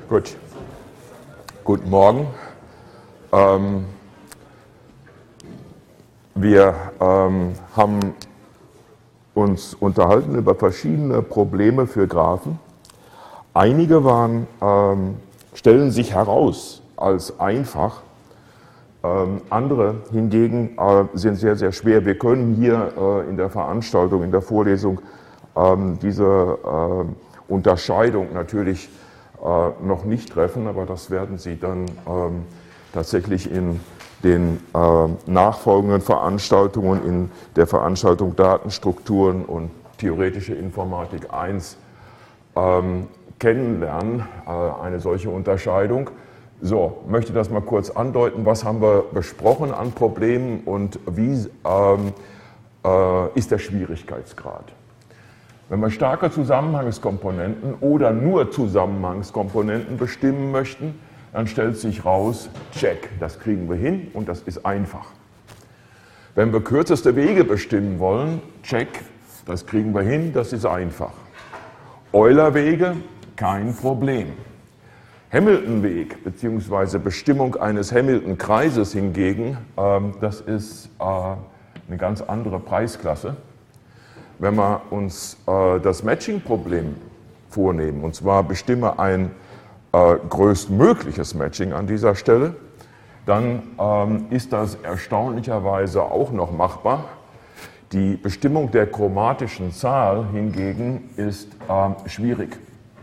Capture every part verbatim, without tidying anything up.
Gut. Guten Morgen. Ähm, wir ähm, haben uns unterhalten über verschiedene Probleme für Graphen. Einige waren, ähm, stellen sich heraus als einfach. Ähm, andere hingegen äh, sind sehr, sehr schwer. Wir können hier äh, in der Veranstaltung, in der Vorlesung ähm, diese äh, Unterscheidung natürlich äh, noch nicht treffen, aber das werden Sie dann ähm, tatsächlich in den äh, nachfolgenden Veranstaltungen, in der Veranstaltung Datenstrukturen und theoretische Informatik eins ähm, kennenlernen, äh, eine solche Unterscheidung. So, möchte das mal kurz andeuten, was haben wir besprochen an Problemen und wie ähm, äh, ist der Schwierigkeitsgrad. Wenn wir starke Zusammenhangskomponenten oder nur Zusammenhangskomponenten bestimmen möchten, dann stellt sich raus, check, das kriegen wir hin und das ist einfach. Wenn wir kürzeste Wege bestimmen wollen, check, das kriegen wir hin, das ist einfach. Eulerwege, kein Problem. Hamilton-Weg bzw. Bestimmung eines Hamilton-Kreises hingegen, ähm, das ist äh, eine ganz andere Preisklasse. Wenn wir uns äh, das Matching-Problem vornehmen, und zwar bestimme ein äh, größtmögliches Matching an dieser Stelle, dann ähm, ist das erstaunlicherweise auch noch machbar. Die Bestimmung der chromatischen Zahl hingegen ist ähm, schwierig.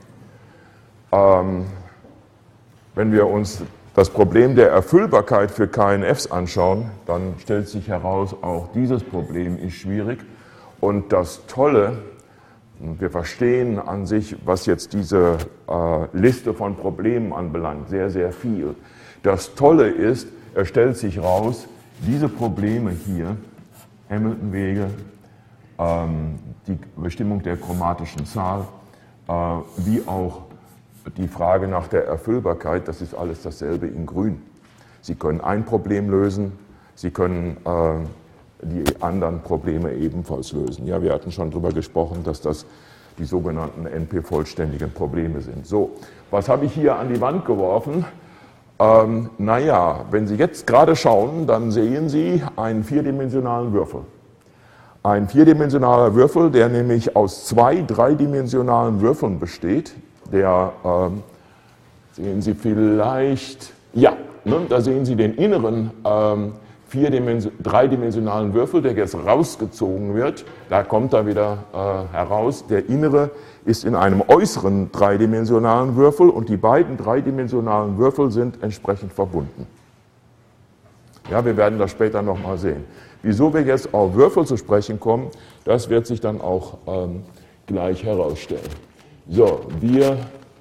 Ähm, wenn wir uns das Problem der Erfüllbarkeit für K N Fs anschauen, dann stellt sich heraus, auch dieses Problem ist schwierig. Und das Tolle, wir verstehen an sich, was jetzt diese äh, Liste von Problemen anbelangt, sehr, sehr viel. Das Tolle ist, es stellt sich raus, diese Probleme hier, Hamilton-Wege, ähm, die Bestimmung der chromatischen Zahl, äh, wie auch die Frage nach der Erfüllbarkeit, das ist alles dasselbe in Grün. Sie können ein Problem lösen, Sie können äh, die anderen Probleme ebenfalls lösen. Ja, wir hatten schon darüber gesprochen, dass das die sogenannten N P-vollständigen Probleme sind. So, was habe ich hier an die Wand geworfen? Ähm, naja, wenn Sie jetzt gerade schauen, dann sehen Sie einen vierdimensionalen Würfel. Ein vierdimensionaler Würfel, der nämlich aus zwei dreidimensionalen Würfeln besteht, der, ähm, sehen Sie vielleicht, ja, ne, da sehen Sie den inneren ähm, dreidimensionalen Würfel, der jetzt rausgezogen wird. Da kommt er wieder äh, heraus. Der innere ist in einem äußeren dreidimensionalen Würfel und die beiden dreidimensionalen Würfel sind entsprechend verbunden. Ja, wir werden das später nochmal sehen. Wieso wir jetzt auf Würfel zu sprechen kommen, das wird sich dann auch ähm, gleich herausstellen. So, wir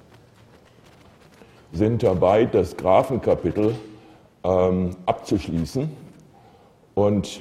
sind dabei, das Graphenkapitel ähm, abzuschließen. Und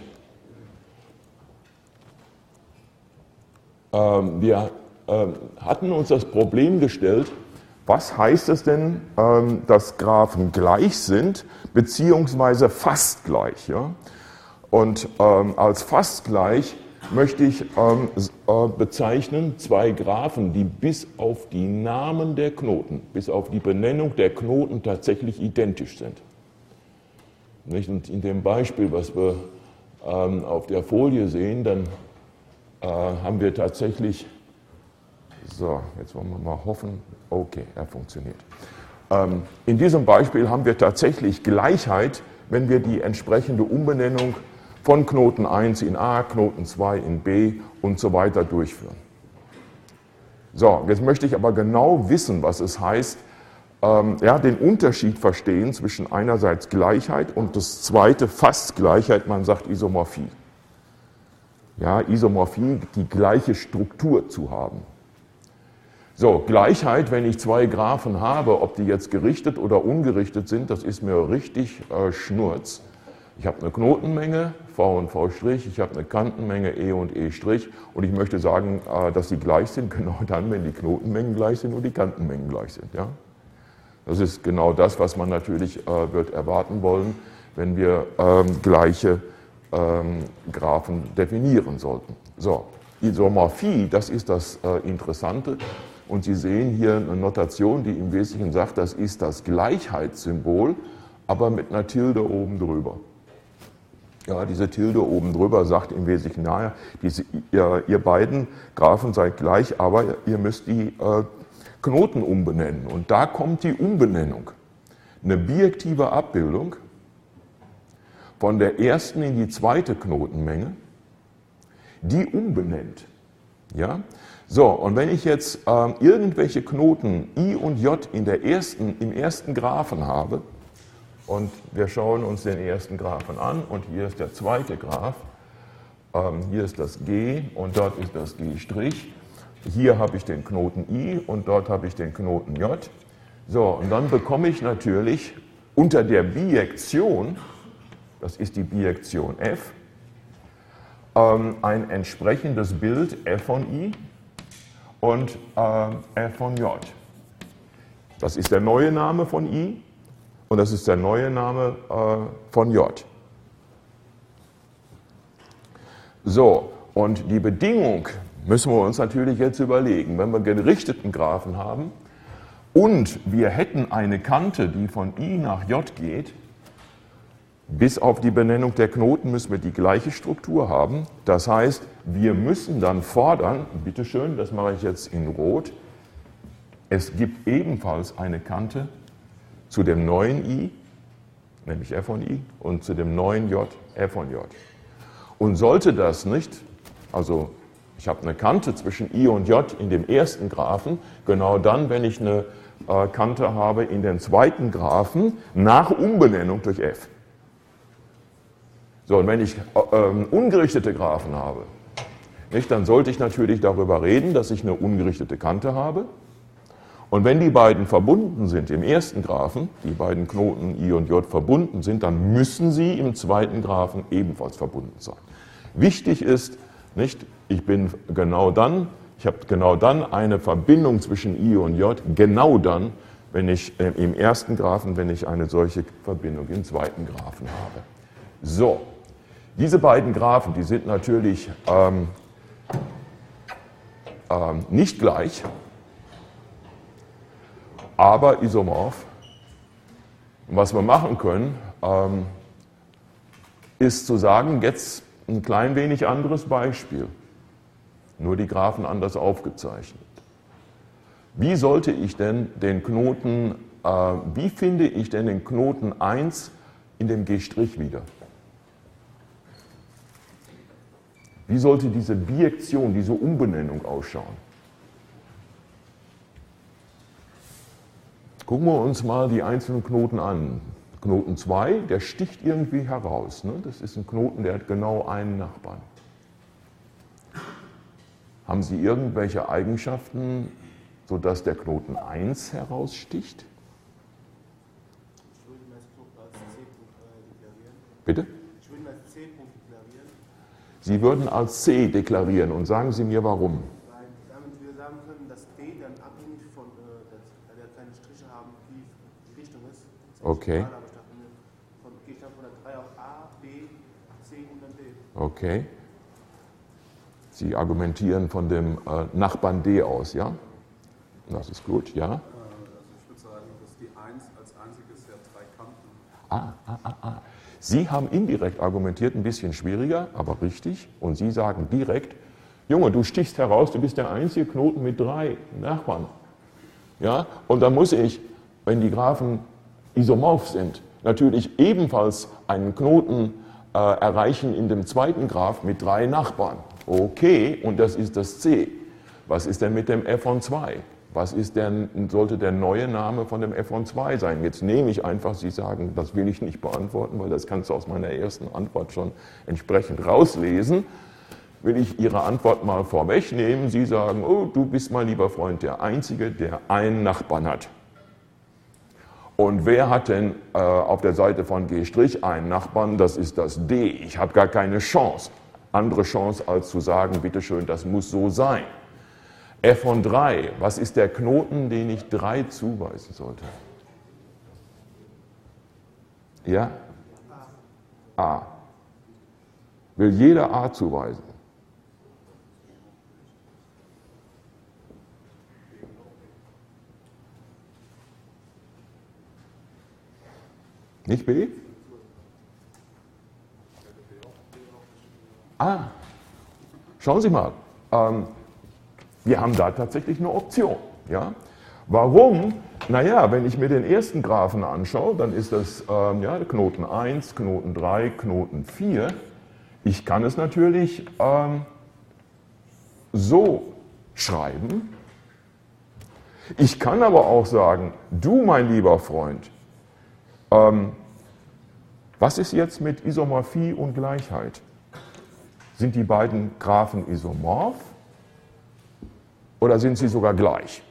ähm, wir ähm, hatten uns das Problem gestellt, was heißt es denn, ähm, dass Graphen gleich sind, beziehungsweise fast gleich. Ja? Und ähm, als fast gleich möchte ich ähm, äh, bezeichnen zwei Graphen, die bis auf die Namen der Knoten, bis auf die Benennung der Knoten tatsächlich identisch sind. Und in dem Beispiel, was wir ähm, auf der Folie sehen, dann äh, haben wir tatsächlich, so, jetzt wollen wir mal hoffen, okay, er funktioniert. Ähm, in diesem Beispiel haben wir tatsächlich Gleichheit, wenn wir die entsprechende Umbenennung von Knoten eins in A, Knoten zwei in B und so weiter durchführen. So, jetzt möchte ich aber genau wissen, was es heißt, ja, den Unterschied verstehen zwischen einerseits Gleichheit und das zweite fast Gleichheit, man sagt Isomorphie. Ja, Isomorphie, die gleiche Struktur zu haben. So, Gleichheit, wenn ich zwei Graphen habe, ob die jetzt gerichtet oder ungerichtet sind, das ist mir richtig äh, Schnurz. Ich habe eine Knotenmenge, V und V', ich habe eine Kantenmenge, E und E', und ich möchte sagen, äh, dass sie gleich sind, genau dann, wenn die Knotenmengen gleich sind und die Kantenmengen gleich sind. Ja? Das ist genau das, was man natürlich äh, wird erwarten wollen, wenn wir ähm, gleiche ähm, Graphen definieren sollten. So, Isomorphie, das ist das äh, Interessante. Und Sie sehen hier eine Notation, die im Wesentlichen sagt, das ist das Gleichheitssymbol, aber mit einer Tilde oben drüber. Ja, diese Tilde oben drüber sagt im Wesentlichen, naja, diese, ihr, ihr beiden Graphen seid gleich, aber ihr müsst die äh, Knoten umbenennen. Und da kommt die Umbenennung. Eine bijektive Abbildung von der ersten in die zweite Knotenmenge, die umbenennt. Ja? So, und wenn ich jetzt äh, irgendwelche Knoten I und J in der ersten, im ersten Graphen habe, und wir schauen uns den ersten Graphen an, und hier ist der zweite Graph, ähm, hier ist das G und dort ist das G', hier habe ich den Knoten I und dort habe ich den Knoten J. So, und dann bekomme ich natürlich unter der Bijektion, das ist die Bijektion F, ähm, ein entsprechendes Bild F von I und äh, F von J. Das ist der neue Name von I und das ist der neue Name äh, von J. So, und die Bedingung müssen wir uns natürlich jetzt überlegen. Wenn wir gerichteten Graphen haben und wir hätten eine Kante, die von I nach J geht, bis auf die Benennung der Knoten müssen wir die gleiche Struktur haben. Das heißt, wir müssen dann fordern, bitteschön, das mache ich jetzt in Rot, es gibt ebenfalls eine Kante zu dem neuen I, nämlich F von I, und zu dem neuen J, F von J. Und sollte das nicht, also ich habe eine Kante zwischen I und J in dem ersten Graphen, genau dann, wenn ich eine äh, Kante habe in den zweiten Graphen, nach Umbenennung durch F. So, und wenn ich äh, ungerichtete Graphen habe, nicht, dann sollte ich natürlich darüber reden, dass ich eine ungerichtete Kante habe. Und wenn die beiden verbunden sind im ersten Graphen, die beiden Knoten I und J verbunden sind, dann müssen sie im zweiten Graphen ebenfalls verbunden sein. Wichtig ist, nicht, ich bin genau dann, ich habe genau dann eine Verbindung zwischen I und J, genau dann, wenn ich äh, im ersten Graphen, wenn ich eine solche Verbindung im zweiten Graphen habe. So, diese beiden Graphen, die sind natürlich ähm, ähm, nicht gleich, aber isomorph. Und was wir machen können, ähm, ist zu sagen, jetzt ein klein wenig anderes Beispiel, nur die Graphen anders aufgezeichnet. Wie sollte ich denn den Knoten, äh, wie finde ich denn den Knoten eins in dem G' wieder? Wie sollte diese Bijektion, diese Umbenennung ausschauen? Gucken wir uns mal die einzelnen Knoten an. Knoten zwei, der sticht irgendwie heraus. Ne? Das ist ein Knoten, der hat genau einen Nachbarn. Haben Sie irgendwelche Eigenschaften, sodass der Knoten eins heraussticht? Ich würde ihn als C-Punkt deklarieren. Bitte? Ich würde ihn als C-Punkt deklarieren. Sie würden als C deklarieren und sagen Sie mir warum. Weil damit wir sagen können, dass D dann abhängig von, äh, dass, weil wir keine Striche haben, wie die Richtung ist. Das Okay. Egal, aber ich dachte, von, gehe ich dann von der drei auf A, B, C und dann D. Okay. Sie argumentieren von dem äh, Nachbarn D aus, ja? Das ist gut, ja? Also ich würde sagen, dass die eins als einziges ja drei Kanten. Ah, ah, ah, ah. Sie haben indirekt argumentiert, ein bisschen schwieriger, aber richtig. Und Sie sagen direkt, Junge, du stichst heraus, du bist der einzige Knoten mit drei Nachbarn. Ja? Und dann muss ich, wenn die Graphen isomorph sind, natürlich ebenfalls einen Knoten äh, erreichen in dem zweiten Graph mit drei Nachbarn. Okay, und das ist das C. Was ist denn mit dem F von zwei? Was ist denn, sollte der neue Name von dem F von zwei sein? Jetzt nehme ich einfach, Sie sagen, das will ich nicht beantworten, weil das kannst du aus meiner ersten Antwort schon entsprechend rauslesen. Will ich Ihre Antwort mal vorwegnehmen. Sie sagen, oh, du bist, mein lieber Freund, der Einzige, der einen Nachbarn hat. Und wer hat denn äh, auf der Seite von G' einen Nachbarn? Das ist das D. Ich habe gar keine Chance, andere Chance, als zu sagen, bitteschön, das muss so sein. F von drei, was ist der Knoten, den ich drei zuweisen sollte? Ja? A. Will jeder A zuweisen? Nicht B? Ah, schauen Sie mal, ähm, wir haben da tatsächlich eine Option. Ja? Warum? Naja, wenn ich mir den ersten Graphen anschaue, dann ist das ähm, ja, Knoten eins, Knoten drei, Knoten vier. Ich kann es natürlich ähm, so schreiben. Ich kann aber auch sagen, du, mein lieber Freund, ähm, was ist jetzt mit Isomorphie und Gleichheit? Sind die beiden Graphen isomorph oder sind sie sogar gleich?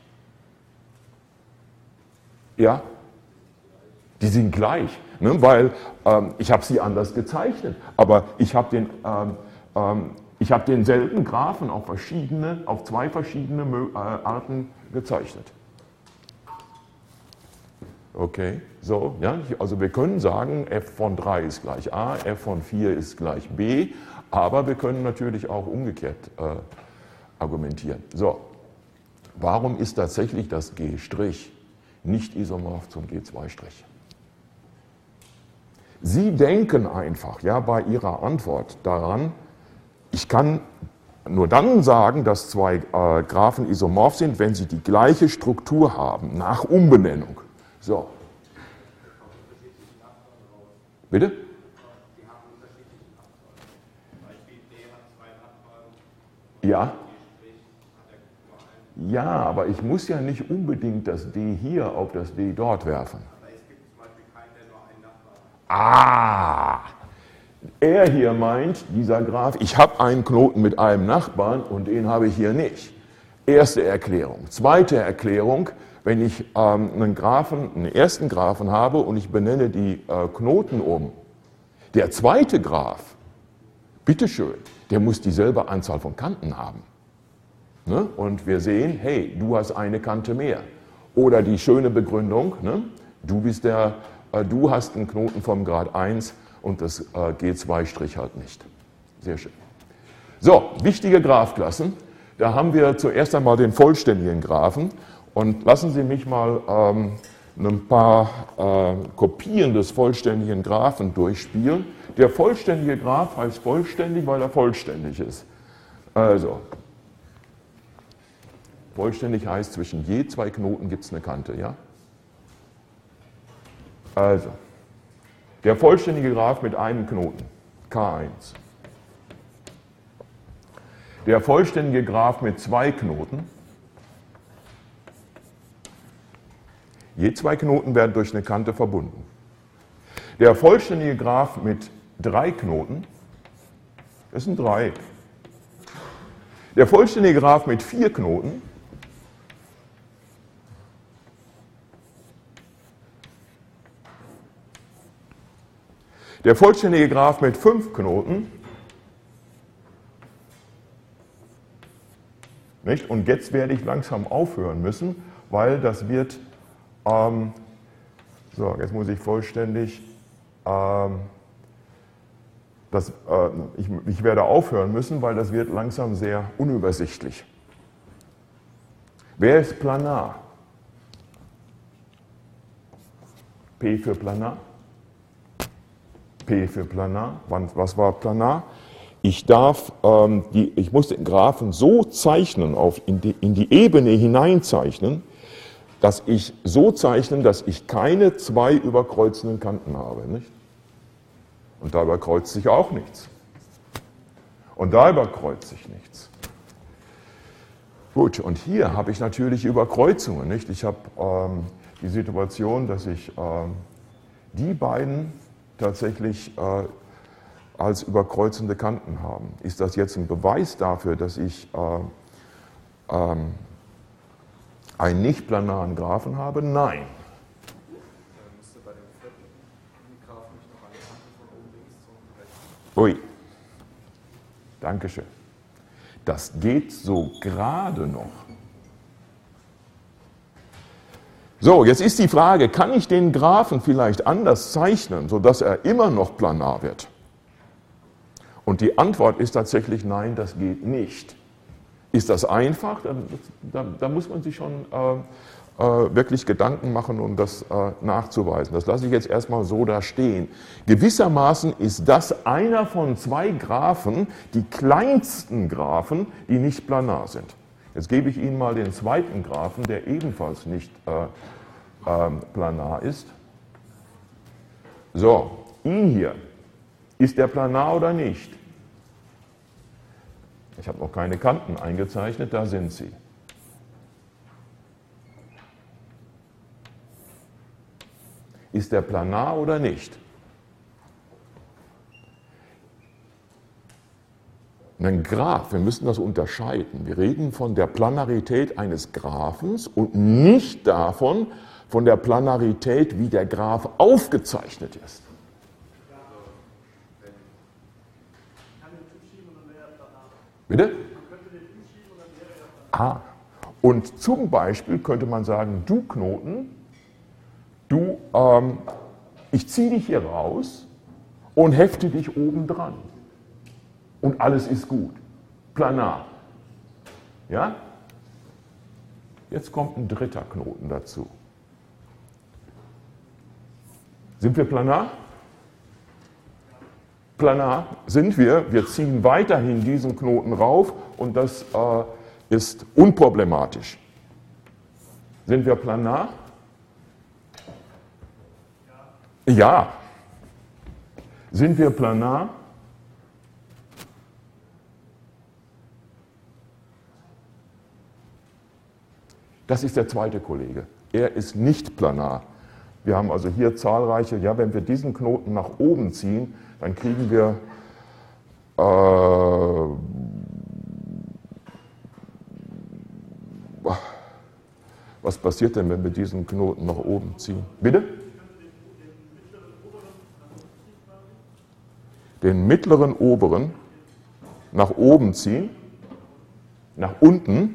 Ja, die sind gleich, ne? Weil ähm, ich habe sie anders gezeichnet, aber ich habe den, ähm, ähm, ich habe denselben Graphen auf verschiedene, auf zwei verschiedene äh, Arten gezeichnet. Okay, so, ja, also wir können sagen, f von drei ist gleich a, f von vier ist gleich b, aber wir können natürlich auch umgekehrt äh, argumentieren. So, warum ist tatsächlich das G' nicht isomorph zum G zwei'? Sie denken einfach, ja, bei Ihrer Antwort daran, ich kann nur dann sagen, dass zwei äh, Graphen isomorph sind, wenn sie die gleiche Struktur haben, nach Umbenennung. So. Bitte? Ja. Ja, aber ich muss ja nicht unbedingt das D hier auf das D dort werfen. Aber es gibt zum Beispiel keinen, der nur einen Nachbarn hat. Ah! Er hier meint, dieser Graph, ich habe einen Knoten mit einem Nachbarn und den habe ich hier nicht. Erste Erklärung. Zweite Erklärung, wenn ich ähm, einen Graphen, einen ersten Graphen habe und ich benenne die äh, Knoten um. Der zweite Graph, bitteschön, der muss dieselbe Anzahl von Kanten haben. Ne? Und wir sehen, hey, du hast eine Kante mehr. Oder die schöne Begründung, ne? du, bist der, äh, du hast einen Knoten vom Grad eins und das äh, G zwei' halt nicht. Sehr schön. So, wichtige Graphklassen. Da haben wir zuerst einmal den vollständigen Graphen. Und lassen Sie mich mal ähm, ein paar äh, Kopien des vollständigen Graphen durchspielen. Der vollständige Graph heißt vollständig, weil er vollständig ist. Also, vollständig heißt, zwischen je zwei Knoten gibt es eine Kante, ja? Also, der vollständige Graph mit einem Knoten, K eins. Der vollständige Graph mit zwei Knoten. Je zwei Knoten werden durch eine Kante verbunden. Der vollständige Graph mit drei Knoten, das sind drei. Der vollständige Graph mit vier Knoten, der vollständige Graph mit fünf Knoten, nicht? Und jetzt werde ich langsam aufhören müssen, weil das wird, ähm, so, jetzt muss ich vollständig, ähm, das, äh, ich, ich werde aufhören müssen, weil das wird langsam sehr unübersichtlich. Wer ist planar? P für planar. P für planar. Was war planar? Ich darf, ähm, die, ich muss den Graphen so zeichnen, auf, in, die, in die Ebene hineinzeichnen, dass ich so zeichnen, dass ich keine zwei überkreuzenden Kanten habe. Nicht? Und da überkreuzt sich auch nichts. Und da überkreuzt sich nichts. Gut, und hier habe ich natürlich Überkreuzungen. Nicht? Ich habe ähm, die Situation, dass ich ähm, die beiden tatsächlich äh, als überkreuzende Kanten haben. Ist das jetzt ein Beweis dafür, dass ich äh, ähm, einen nicht planaren Graphen habe? Nein. Dann müsste bei dem vierten Graphen nicht noch eine Kante von oben links zum rechten. Ui. Dankeschön. Das geht so gerade noch. So, jetzt ist die Frage, kann ich den Graphen vielleicht anders zeichnen, sodass er immer noch planar wird? Und die Antwort ist tatsächlich nein, das geht nicht. Ist das einfach? Da, da, da muss man sich schon äh, äh, wirklich Gedanken machen, um das äh, nachzuweisen. Das lasse ich jetzt erstmal so da stehen. Gewissermaßen ist das einer von zwei Graphen, die kleinsten Graphen, die nicht planar sind. Jetzt gebe ich Ihnen mal den zweiten Graphen, der ebenfalls nicht äh, äh, planar ist. So, ihn hier, ist der planar oder nicht? Ich habe noch keine Kanten eingezeichnet, da sind sie. Ist der planar oder nicht? Ein Graph, wir müssen das unterscheiden. Wir reden von der Planarität eines Graphens und nicht davon, von der Planarität, wie der Graph aufgezeichnet ist. Bitte? Ah, und zum Beispiel könnte man sagen, du Knoten, du, ähm, ich ziehe dich hier raus und hefte dich oben dran. Und alles ist gut. Planar. Ja? Jetzt kommt ein dritter Knoten dazu. Sind wir planar? Planar sind wir. Wir ziehen weiterhin diesen Knoten rauf und das äh, ist unproblematisch. Sind wir planar? Ja. Sind wir planar? Das ist der zweite Kollege. Er ist nicht planar. Wir haben also hier zahlreiche, ja, wenn wir diesen Knoten nach oben ziehen, dann kriegen wir äh, was passiert denn, wenn wir diesen Knoten nach oben ziehen? Bitte? Den mittleren oberen nach oben ziehen, nach unten.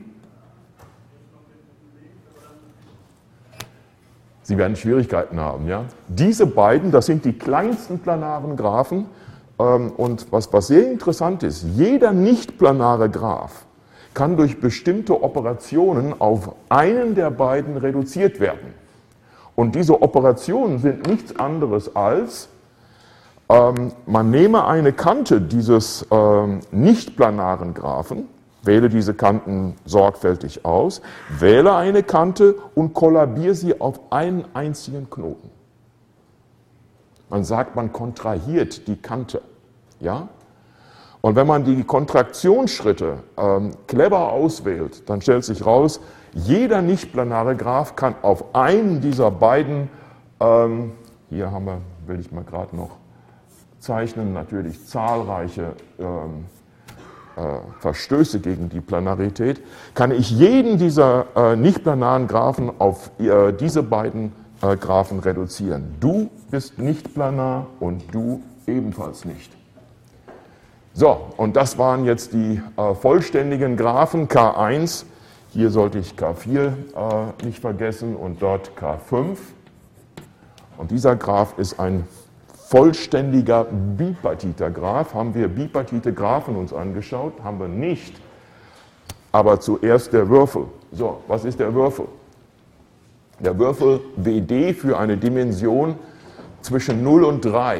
Sie werden Schwierigkeiten haben. Ja? Diese beiden, das sind die kleinsten planaren Graphen. Ähm, und was, was sehr interessant ist, jeder nicht planare Graph kann durch bestimmte Operationen auf einen der beiden reduziert werden. Und diese Operationen sind nichts anderes als, ähm, man nehme eine Kante dieses ähm, nicht planaren Graphen, wähle diese Kanten sorgfältig aus, wähle eine Kante und kollabiere sie auf einen einzigen Knoten. Man sagt, man kontrahiert die Kante. Ja? Und wenn man die Kontraktionsschritte ähm, clever auswählt, dann stellt sich raus, jeder nicht-planare Graph kann auf einen dieser beiden, ähm, hier haben wir, will ich mal gerade noch zeichnen, natürlich zahlreiche ähm, Verstöße gegen die Planarität, kann ich jeden dieser äh, nicht-planaren Graphen auf äh, diese beiden äh, Graphen reduzieren. Du bist nicht planar und du ebenfalls nicht. So, und das waren jetzt die äh, vollständigen Graphen K eins. Hier sollte ich K vier äh, nicht vergessen und dort K fünf. Und dieser Graph ist ein vollständiger bipartiter Graph. Haben wir bipartite Graphen uns angeschaut? Haben wir nicht. Aber zuerst der Würfel. So, was ist der Würfel? Der Würfel W D für eine Dimension zwischen null und drei.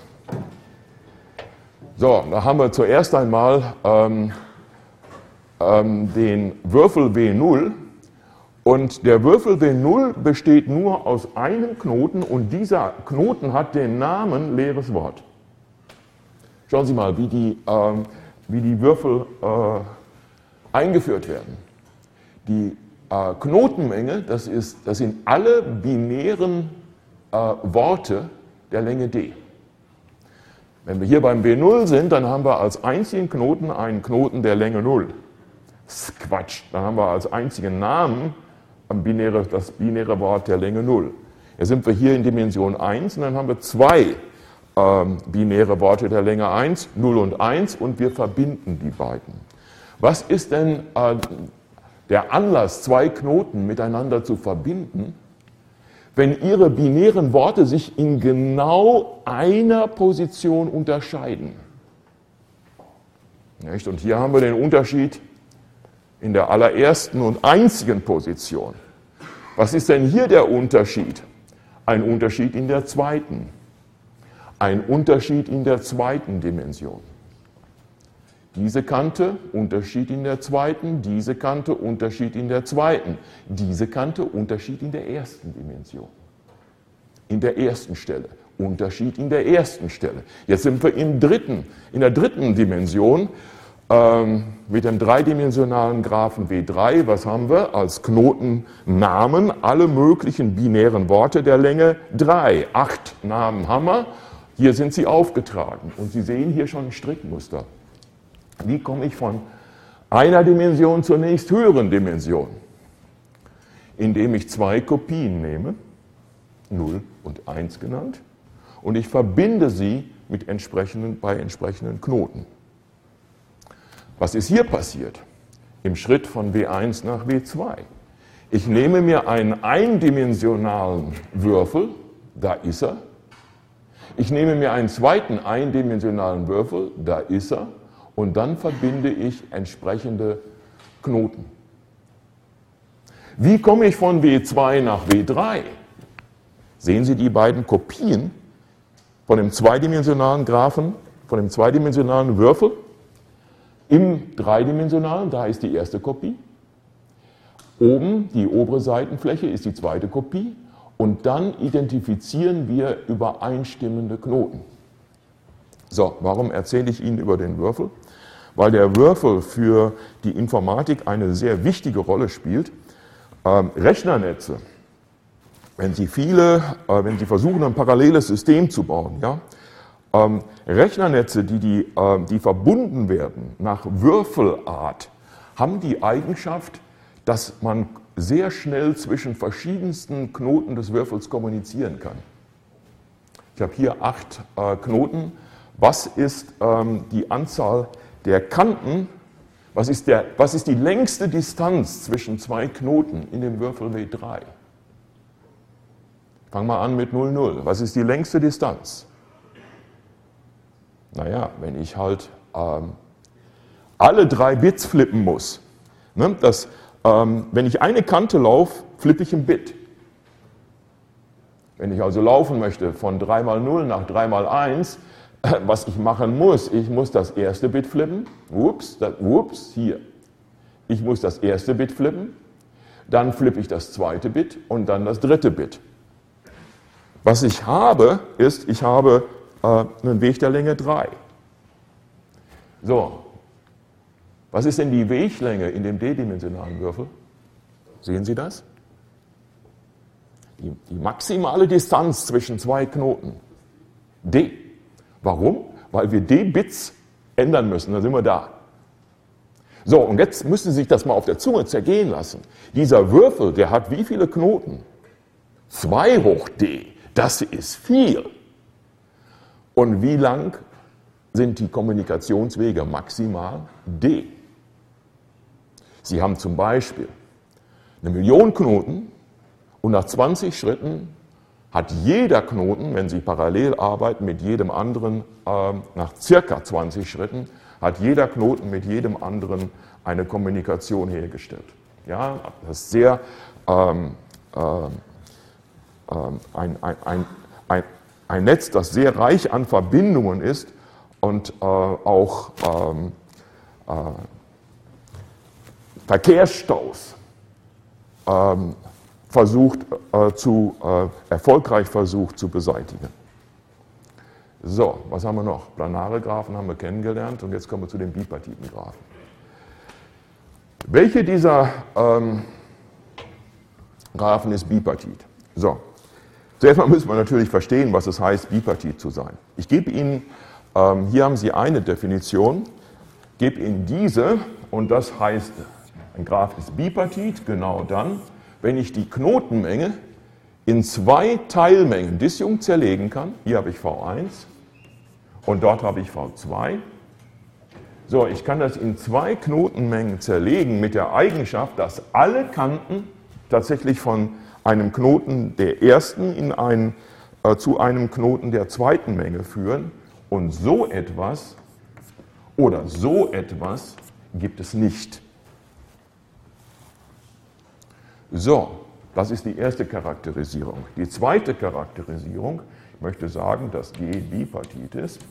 So, da haben wir zuerst einmal ähm, ähm, den Würfel W null. Und der Würfel W null besteht nur aus einem Knoten und dieser Knoten hat den Namen leeres Wort. Schauen Sie mal, wie die, ähm, wie die Würfel äh, eingeführt werden. Die äh, Knotenmenge, das, ist, das sind alle binären äh, Worte der Länge d. Wenn wir hier beim W null sind, dann haben wir als einzigen Knoten einen Knoten der Länge null. Das ist Quatsch. Dann haben wir als einzigen Namen Binäre, das binäre Wort der Länge null. Jetzt sind wir hier in Dimension eins und dann haben wir zwei ähm, binäre Worte der Länge eins, null und eins und wir verbinden die beiden. Was ist denn äh, der Anlass, zwei Knoten miteinander zu verbinden, wenn ihre binären Worte sich in genau einer Position unterscheiden? Nicht? Und hier haben wir den Unterschied in der allerersten und einzigen Position. Was ist denn hier der Unterschied? Ein Unterschied in der zweiten. Ein Unterschied in der zweiten Dimension. Diese Kante, Unterschied in der zweiten, diese Kante, Unterschied in der zweiten, diese Kante, Unterschied in der ersten Dimension. In der ersten Stelle, Unterschied in der ersten Stelle. Jetzt sind wir im dritten, in der dritten Dimension ähm, mit dem dreidimensionalen Graphen W drei. Was haben wir? Als Knotennamen alle möglichen binären Worte der Länge drei. Acht Namen haben wir. Hier sind sie aufgetragen und Sie sehen hier schon ein Strickmuster. Wie komme ich von einer Dimension zur nächsthöheren Dimension? Indem ich zwei Kopien nehme, null und eins genannt, und ich verbinde sie mit entsprechenden, bei entsprechenden Knoten. Was ist hier passiert? Im Schritt von W eins nach W zwei. Ich nehme mir einen eindimensionalen Würfel, da ist er. Ich nehme mir einen zweiten eindimensionalen Würfel, da ist er. Und dann verbinde ich entsprechende Knoten. Wie komme ich von W zwei nach W drei? Sehen Sie die beiden Kopien von dem zweidimensionalen Graphen, von dem zweidimensionalen Würfel? Im dreidimensionalen, da ist die erste Kopie. Oben, die obere Seitenfläche, ist die zweite Kopie. Und dann identifizieren wir übereinstimmende Knoten. So, warum erzähle ich Ihnen über den Würfel? Weil der Würfel für die Informatik eine sehr wichtige Rolle spielt. Ähm, Rechnernetze, wenn Sie viele, äh, wenn Sie versuchen, ein paralleles System zu bauen, ja, ähm, Rechnernetze, die, die, äh, die verbunden werden nach Würfelart, haben die Eigenschaft, dass man sehr schnell zwischen verschiedensten Knoten des Würfels kommunizieren kann. Ich habe hier acht äh, Knoten. Was ist ähm, die Anzahl der Kanten? Was ist, der, was ist die längste Distanz zwischen zwei Knoten in dem Würfel W drei? Fangen wir an mit null, null. Was ist die längste Distanz? Naja, wenn ich halt ähm, alle drei Bits flippen muss, ne, das, ähm, wenn ich eine Kante laufe, flippe ich ein Bit. Wenn ich also laufen möchte von drei mal null nach drei mal eins, was ich machen muss, ich muss das erste Bit flippen, ups, das, ups, hier. Ich muss das erste Bit flippen, dann flippe ich das zweite Bit und dann das dritte Bit. Was ich habe, ist, ich habe äh, einen Weg der Länge drei. So, was ist denn die Weglänge in dem d-dimensionalen Würfel? Sehen Sie das? Die, die maximale Distanz zwischen zwei Knoten, d. Warum? Weil wir d-Bits ändern müssen, dann sind wir da. So, und jetzt müssen Sie sich das mal auf der Zunge zergehen lassen. Dieser Würfel, der hat wie viele Knoten? zwei hoch d, das ist viel. Und wie lang sind die Kommunikationswege maximal? D. Sie haben zum Beispiel eine Million Knoten und nach zwanzig Schritten hat jeder Knoten, wenn Sie parallel arbeiten mit jedem anderen, äh, nach circa zwanzig Schritten, hat jeder Knoten mit jedem anderen eine Kommunikation hergestellt. Ja, das ist sehr ähm, äh, ein, ein, ein, ein, ein Netz, das sehr reich an Verbindungen ist und äh, auch ähm, äh, Verkehrsstaus ähm, versucht äh, zu, äh, erfolgreich versucht zu beseitigen. So, was haben wir noch? Planare Graphen haben wir kennengelernt und jetzt kommen wir zu den bipartiten Graphen. Welche dieser ähm, Graphen ist bipartit? So, zuerst mal müssen wir natürlich verstehen, was es heißt, bipartit zu sein. Ich gebe Ihnen, ähm, hier haben Sie eine Definition, gebe Ihnen diese und das heißt, ein Graph ist bipartit genau dann, wenn ich die Knotenmenge in zwei Teilmengen disjunkt zerlegen kann. Hier habe ich V eins und dort habe ich V zwei. So, ich kann das in zwei Knotenmengen zerlegen mit der Eigenschaft, dass alle Kanten tatsächlich von einem Knoten der ersten in einen, äh, zu einem Knoten der zweiten Menge führen. Und so etwas oder so etwas gibt es nicht. So, Das ist die erste Charakterisierung. Die zweite Charakterisierung, ich möchte sagen, dass G bipartit ist,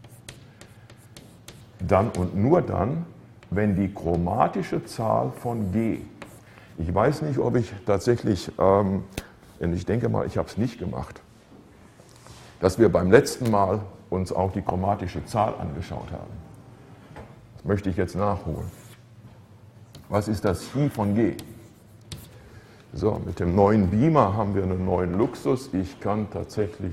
dann und nur dann, wenn die chromatische Zahl von G, ich weiß nicht, ob ich tatsächlich, ähm, ich denke mal, ich habe es nicht gemacht, dass wir beim letzten Mal uns auch die chromatische Zahl angeschaut haben. Das möchte ich jetzt nachholen. Was ist das Chi von G? So, mit dem neuen Beamer haben wir einen neuen Luxus. Ich kann tatsächlich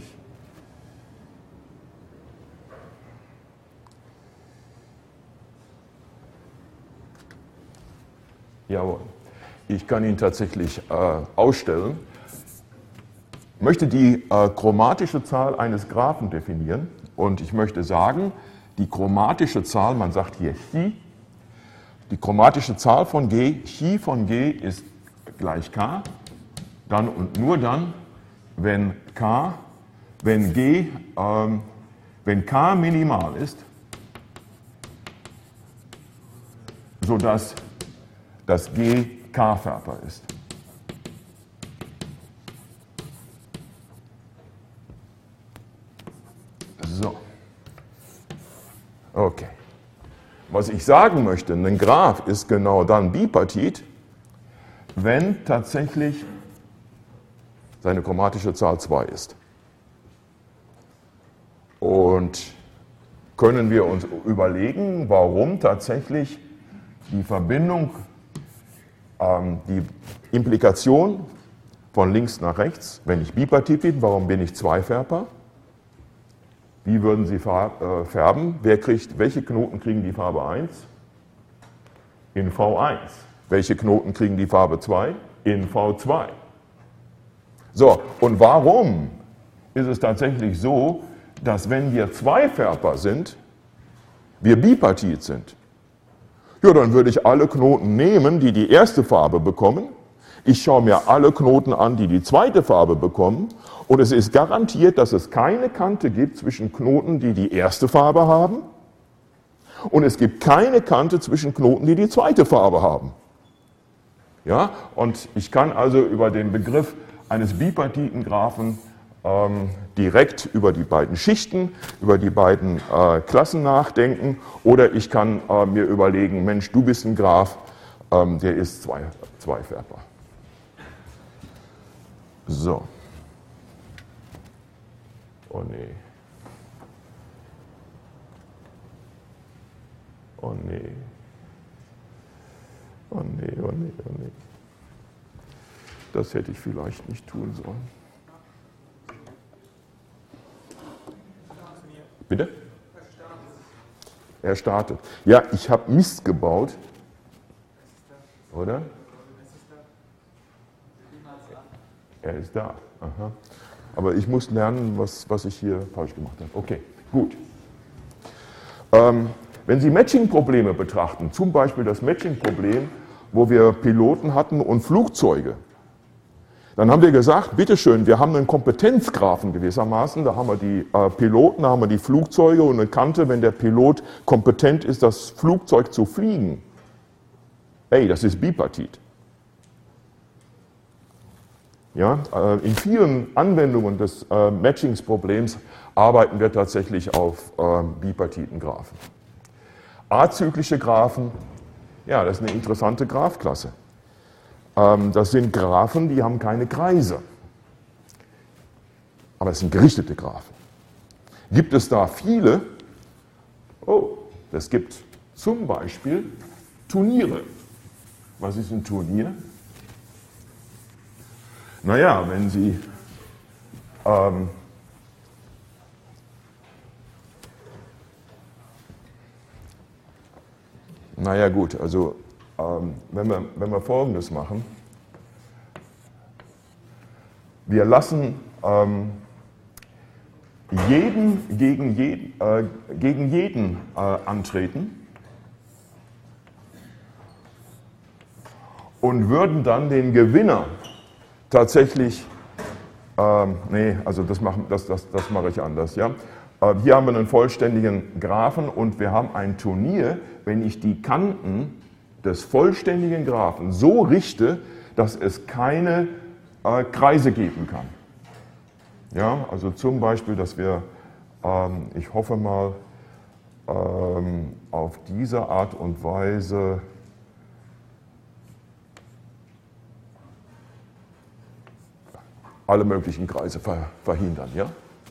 jawohl, ich kann ihn tatsächlich äh, ausstellen. Ich möchte die äh, chromatische Zahl eines Graphen definieren und ich möchte sagen, die chromatische Zahl, man sagt hier Chi, die chromatische Zahl von G, Chi von G ist gleich K, dann und nur dann, wenn K, wenn G, ähm, wenn K minimal ist, sodass das G K-Färber ist. So. Okay. Was ich sagen möchte, ein Graph ist genau dann bipartit, wenn tatsächlich seine chromatische Zahl zwei ist. Und können wir uns überlegen, warum tatsächlich die Verbindung, ähm, die Implikation von links nach rechts, wenn ich bipartit bin, warum bin ich zweifärbbar? Wie würden Sie färben? Wer kriegt, welche Knoten kriegen die Farbe eins? In V eins. Welche Knoten kriegen die Farbe zwei? In V zwei. So, und warum ist es tatsächlich so, dass wenn wir zweifärbbar sind, wir bipartit sind? Ja, dann würde ich alle Knoten nehmen, die die erste Farbe bekommen. Ich schaue mir alle Knoten an, die die zweite Farbe bekommen. Und es ist garantiert, dass es keine Kante gibt zwischen Knoten, die die erste Farbe haben. Und es gibt keine Kante zwischen Knoten, die die zweite Farbe haben. Ja, und ich kann also über den Begriff eines bipartiten Graphen ähm, direkt über die beiden Schichten, über die beiden äh, Klassen nachdenken. Oder ich kann äh, mir überlegen, Mensch, du bist ein Graph, ähm, der ist zwei, zweifärbbar. So. Oh nee. Oh nee. Oh nee, oh nee, oh nee. Das hätte ich vielleicht nicht tun sollen. Bitte? Er startet. Ja, ich habe Mist gebaut. Oder? Er ist da. Aha. Aber ich muss lernen, was, was ich hier falsch gemacht habe. Okay, gut. Ähm, wenn Sie Matching-Probleme betrachten, zum Beispiel das Matching-Problem, wo wir Piloten hatten und Flugzeuge, dann haben wir gesagt, bitteschön, wir haben einen Kompetenzgraphen gewissermaßen, da haben wir die äh, Piloten, da haben wir die Flugzeuge und eine Kante, wenn der Pilot kompetent ist, das Flugzeug zu fliegen. Ey, das ist bipartit. Ja, äh, in vielen Anwendungen des äh, Matchingsproblems arbeiten wir tatsächlich auf äh, bipartiten Graphen. Azyklische Graphen, ja, das ist eine interessante Graphklasse. Ähm, das sind Graphen, die haben keine Kreise. Aber es sind gerichtete Graphen. Gibt es da viele? Oh, es gibt zum Beispiel Turniere. Was ist ein Turnier? Naja, wenn Sie ähm, naja gut, also ähm, wenn, wir, wenn wir Folgendes machen, wir lassen ähm, jeden gegen jeden, äh, gegen jeden äh, antreten und würden dann den Gewinner tatsächlich, ähm, nee, also das mache das, das, das mache ich anders. Ja? Äh, hier haben wir einen vollständigen Graphen und wir haben ein Turnier, wenn ich die Kanten des vollständigen Graphen so richte, dass es keine äh, Kreise geben kann. Ja, also zum Beispiel, dass wir, ähm, ich hoffe mal, ähm, auf diese Art und Weise alle möglichen Kreise ver verhindern. Ja?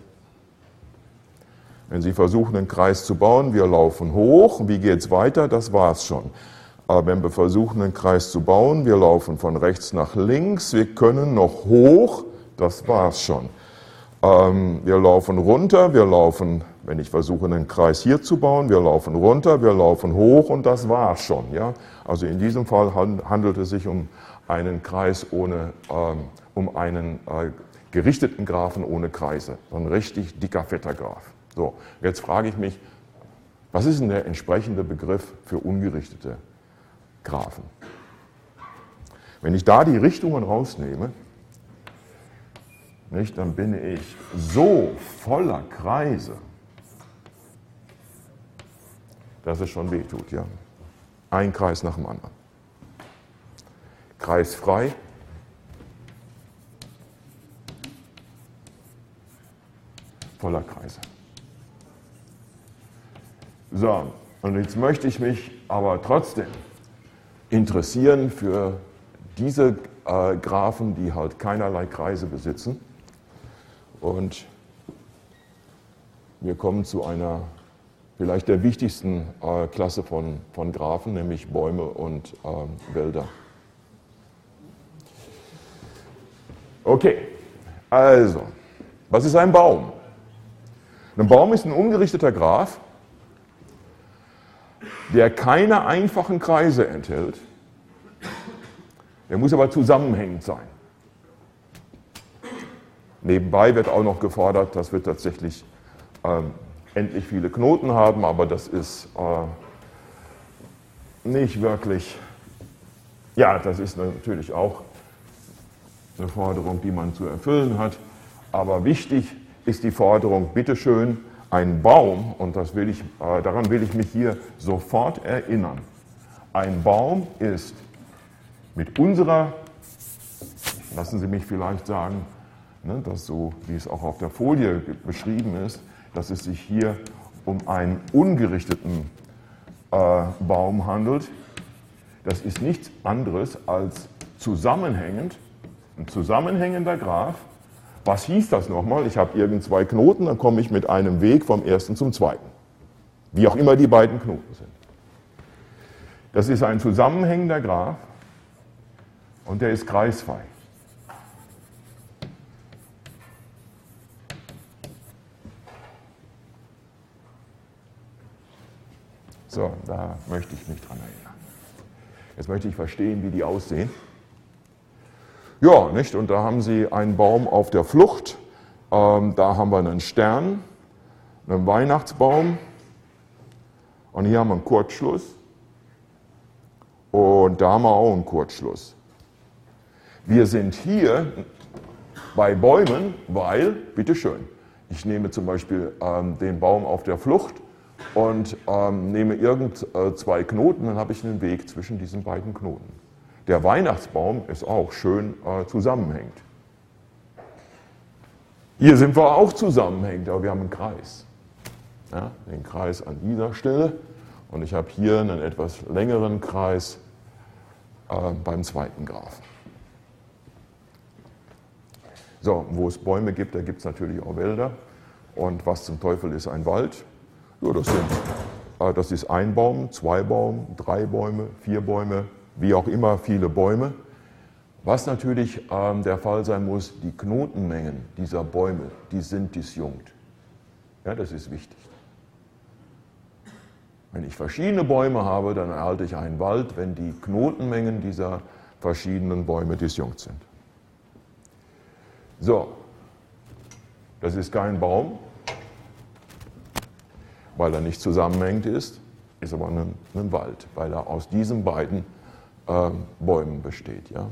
Wenn Sie versuchen, einen Kreis zu bauen, wir laufen hoch, wie geht es weiter? Das war es schon. Aber wenn wir versuchen, einen Kreis zu bauen, wir laufen von rechts nach links, wir können noch hoch, das war es schon. Ähm, wir laufen runter, wir laufen, wenn ich versuche, einen Kreis hier zu bauen, wir laufen runter, wir laufen hoch und das war es schon. Ja? Also in diesem Fall handelt es sich um einen Kreis ohne, ähm, um einen äh, gerichteten Graphen ohne Kreise. So ein richtig dicker, fetter Graph. So, jetzt frage ich mich, was ist denn der entsprechende Begriff für ungerichtete Graphen? Wenn ich da die Richtungen rausnehme, nicht, dann bin ich so voller Kreise, dass es schon wehtut. Ja? Ein Kreis nach dem anderen. Kreisfrei. Voller Kreise. So, und jetzt möchte ich mich aber trotzdem interessieren für diese äh, Graphen, die halt keinerlei Kreise besitzen. Und wir kommen zu einer vielleicht der wichtigsten äh, Klasse von, von Graphen, nämlich Bäume und äh, Wälder. Okay, also, was ist ein Baum? Ein Baum ist ein ungerichteter Graph, der keine einfachen Kreise enthält. Der muss aber zusammenhängend sein. Nebenbei wird auch noch gefordert, dass wir tatsächlich ähm, endlich viele Knoten haben, aber das ist äh, nicht wirklich, ja, das ist natürlich auch eine Forderung, die man zu erfüllen hat, aber wichtig ist die Forderung, bitteschön, ein Baum, und das will ich, äh, daran will ich mich hier sofort erinnern, ein Baum ist mit unserer, lassen Sie mich vielleicht sagen, ne, dass so, wie es auch auf der Folie beschrieben ist, dass es sich hier um einen ungerichteten äh, Baum handelt. Das ist nichts anderes als zusammenhängend, ein zusammenhängender Graph. Was hieß das nochmal? Ich habe irgend zwei Knoten, dann komme ich mit einem Weg vom ersten zum zweiten. Wie auch immer die beiden Knoten sind. Das ist ein zusammenhängender Graph und der ist kreisfrei. So, da möchte ich mich dran erinnern. Jetzt möchte ich verstehen, wie die aussehen. Ja, nicht? Und da haben Sie einen Baum auf der Flucht, ähm, da haben wir einen Stern, einen Weihnachtsbaum und hier haben wir einen Kurzschluss und da haben wir auch einen Kurzschluss. Wir sind hier bei Bäumen, weil, bitteschön, ich nehme zum Beispiel ähm, den Baum auf der Flucht und ähm, nehme irgend äh, zwei Knoten, dann habe ich einen Weg zwischen diesen beiden Knoten. Der Weihnachtsbaum ist auch schön äh, zusammenhängend. Hier sind wir auch zusammenhängend, aber wir haben einen Kreis. Ja, den Kreis an dieser Stelle und ich habe hier einen etwas längeren Kreis äh, beim zweiten Graphen. So, wo es Bäume gibt, da gibt es natürlich auch Wälder. Und was zum Teufel ist ein Wald? Ja, das, sind, äh, das ist ein Baum, zwei Bäume, drei Bäume, vier Bäume, wie auch immer viele Bäume. Was natürlich ähm, der Fall sein muss, die Knotenmengen dieser Bäume, die sind disjunkt. Ja, das ist wichtig. Wenn ich verschiedene Bäume habe, dann erhalte ich einen Wald, wenn die Knotenmengen dieser verschiedenen Bäume disjunkt sind. So, das ist kein Baum, weil er nicht zusammenhängend ist, ist aber ein, ein Wald, weil er aus diesen beiden äh, Bäumen besteht. Ja?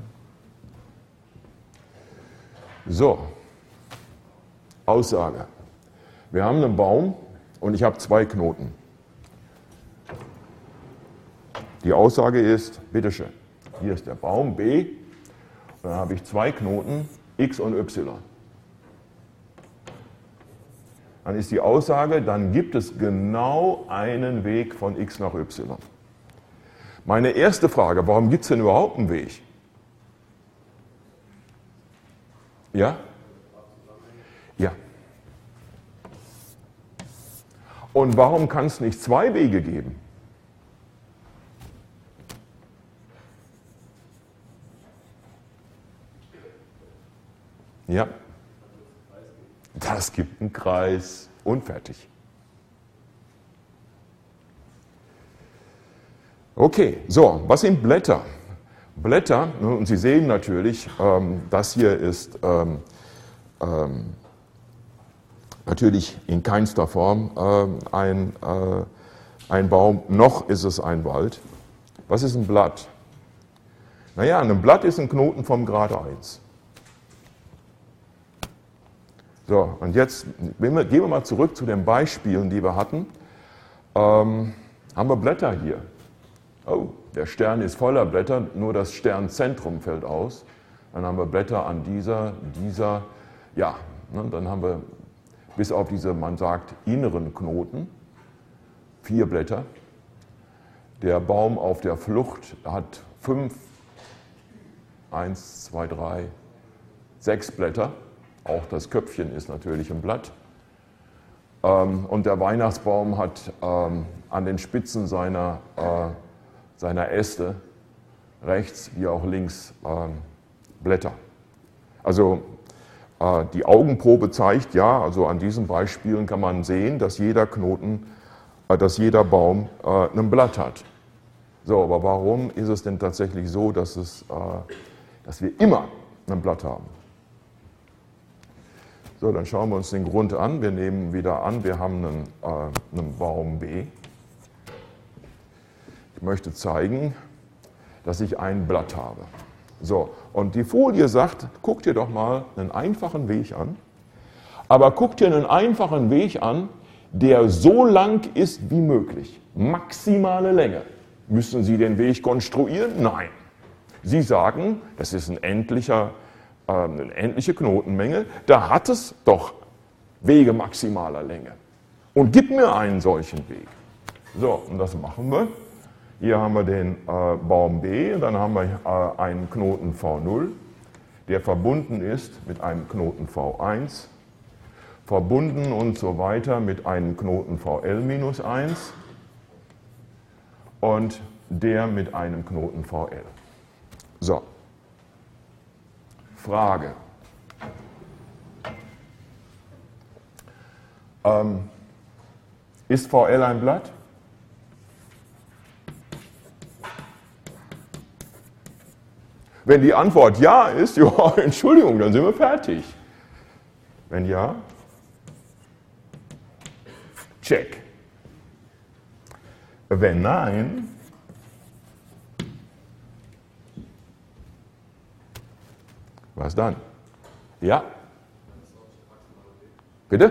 So, Aussage. Wir haben einen Baum und ich habe zwei Knoten. Die Aussage ist, bitteschön, hier ist der Baum B Dann habe ich zwei Knoten, x und y. Dann ist die Aussage, dann gibt es genau einen Weg von x nach y. Meine erste Frage, warum gibt es denn überhaupt einen Weg? Ja? Ja. Und warum kann es nicht zwei Wege geben? Ja. Das gibt einen Kreis und fertig. Okay, so, was sind Blätter? Blätter, und Sie sehen natürlich, ähm, das hier ist ähm, ähm, natürlich in keinster Form ähm, ein, äh, ein Baum, noch ist es ein Wald. Was ist ein Blatt? Naja, ein Blatt ist ein Knoten vom Grad eins. So, und jetzt gehen wir, gehen wir mal zurück zu den Beispielen, die wir hatten. Ähm, haben wir Blätter hier? Oh, der Stern ist voller Blätter, nur das Sternzentrum fällt aus. Dann haben wir Blätter an dieser, dieser, ja, ne, dann haben wir bis auf diese, man sagt, inneren Knoten, vier Blätter. Der Baum auf der Flucht hat fünf, eins, zwei, drei, sechs Blätter. Auch das Köpfchen ist natürlich ein Blatt. Und der Weihnachtsbaum hat an den Spitzen seiner, seiner Äste rechts wie auch links Blätter. Also die Augenprobe zeigt, ja, also an diesen Beispielen kann man sehen, dass jeder Knoten, dass jeder Baum ein Blatt hat. So, aber warum ist es denn tatsächlich so, dass, es, dass wir immer ein Blatt haben? So, dann schauen wir uns den Grund an. Wir nehmen wieder an, wir haben einen, äh, einen Baum B. Ich möchte zeigen, dass ich ein Blatt habe. So, und die Folie sagt, guck dir doch mal einen einfachen Weg an. Aber guck dir einen einfachen Weg an, der so lang ist wie möglich. Maximale Länge. Müssen Sie den Weg konstruieren? Nein. Sie sagen, das ist ein endlicher eine endliche Knotenmenge, da hat es doch Wege maximaler Länge. Und gib mir einen solchen Weg. So, und das machen wir. Hier haben wir den äh, Baum B, und dann haben wir äh, einen Knoten V null, der verbunden ist mit einem Knoten V eins, verbunden und so weiter mit einem Knoten V L minus eins und der mit einem Knoten V L. So. Frage. Ähm, ist V L ein Blatt? Wenn die Antwort ja ist, ja, Entschuldigung, dann sind wir fertig. Wenn ja, check. Wenn nein, was dann? Ja? Bitte?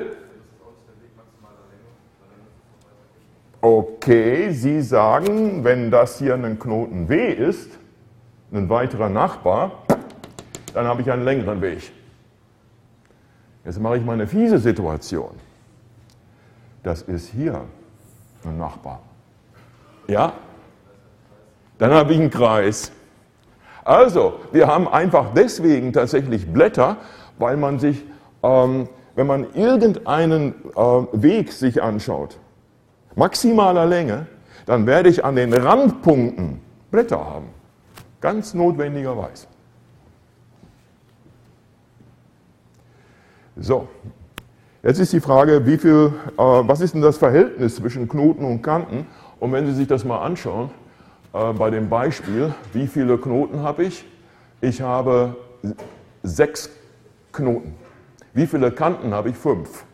Okay, Sie sagen, wenn das hier ein Knoten W ist, ein weiterer Nachbar, dann habe ich einen längeren Weg. Jetzt mache ich mal eine fiese Situation. Das ist hier ein Nachbar. Ja? Dann habe ich einen Kreis. Also, wir haben einfach deswegen tatsächlich Blätter, weil man sich, ähm, wenn man irgendeinen äh, Weg sich anschaut, maximaler Länge, dann werde ich an den Randpunkten Blätter haben. Ganz notwendigerweise. So, jetzt ist die Frage, wie viel, äh, was ist denn das Verhältnis zwischen Knoten und Kanten? Und wenn Sie sich das mal anschauen, bei dem Beispiel, wie viele Knoten habe ich? Ich habe sechs Knoten. Wie viele Kanten habe ich? Fünf.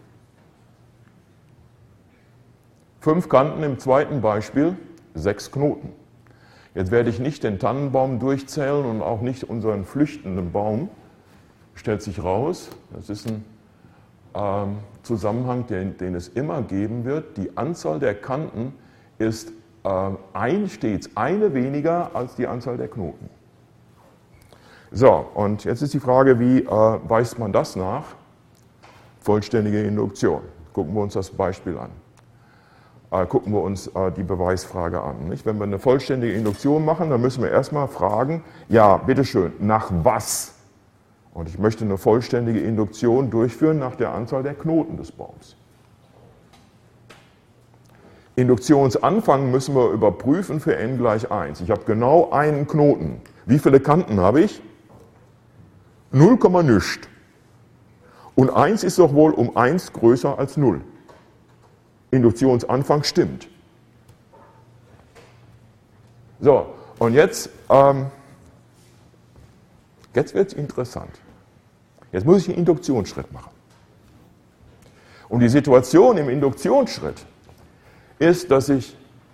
Fünf Kanten im zweiten Beispiel, sechs Knoten. Jetzt werde ich nicht den Tannenbaum durchzählen und auch nicht unseren flüchtenden Baum. Stellt sich raus, das ist ein ähm, Zusammenhang, den, den es immer geben wird. Die Anzahl der Kanten ist ein, stets eine weniger als die Anzahl der Knoten. So, und jetzt ist die Frage, wie äh, weist man das nach? Vollständige Induktion. Gucken wir uns das Beispiel an. Äh, gucken wir uns äh, die Beweisfrage an. Nicht? Wenn wir eine vollständige Induktion machen, dann müssen wir erstmal fragen, ja, bitteschön, nach was? Und ich möchte eine vollständige Induktion durchführen nach der Anzahl der Knoten des Baums. Induktionsanfang müssen wir überprüfen für n gleich eins. Ich habe genau einen Knoten. Wie viele Kanten habe ich? null, nichts. Und eins ist doch wohl um eins größer als null. Induktionsanfang stimmt. So, und jetzt, ähm, jetzt wird es interessant. Jetzt muss ich einen Induktionsschritt machen. Und die Situation im Induktionsschritt ist, dass ich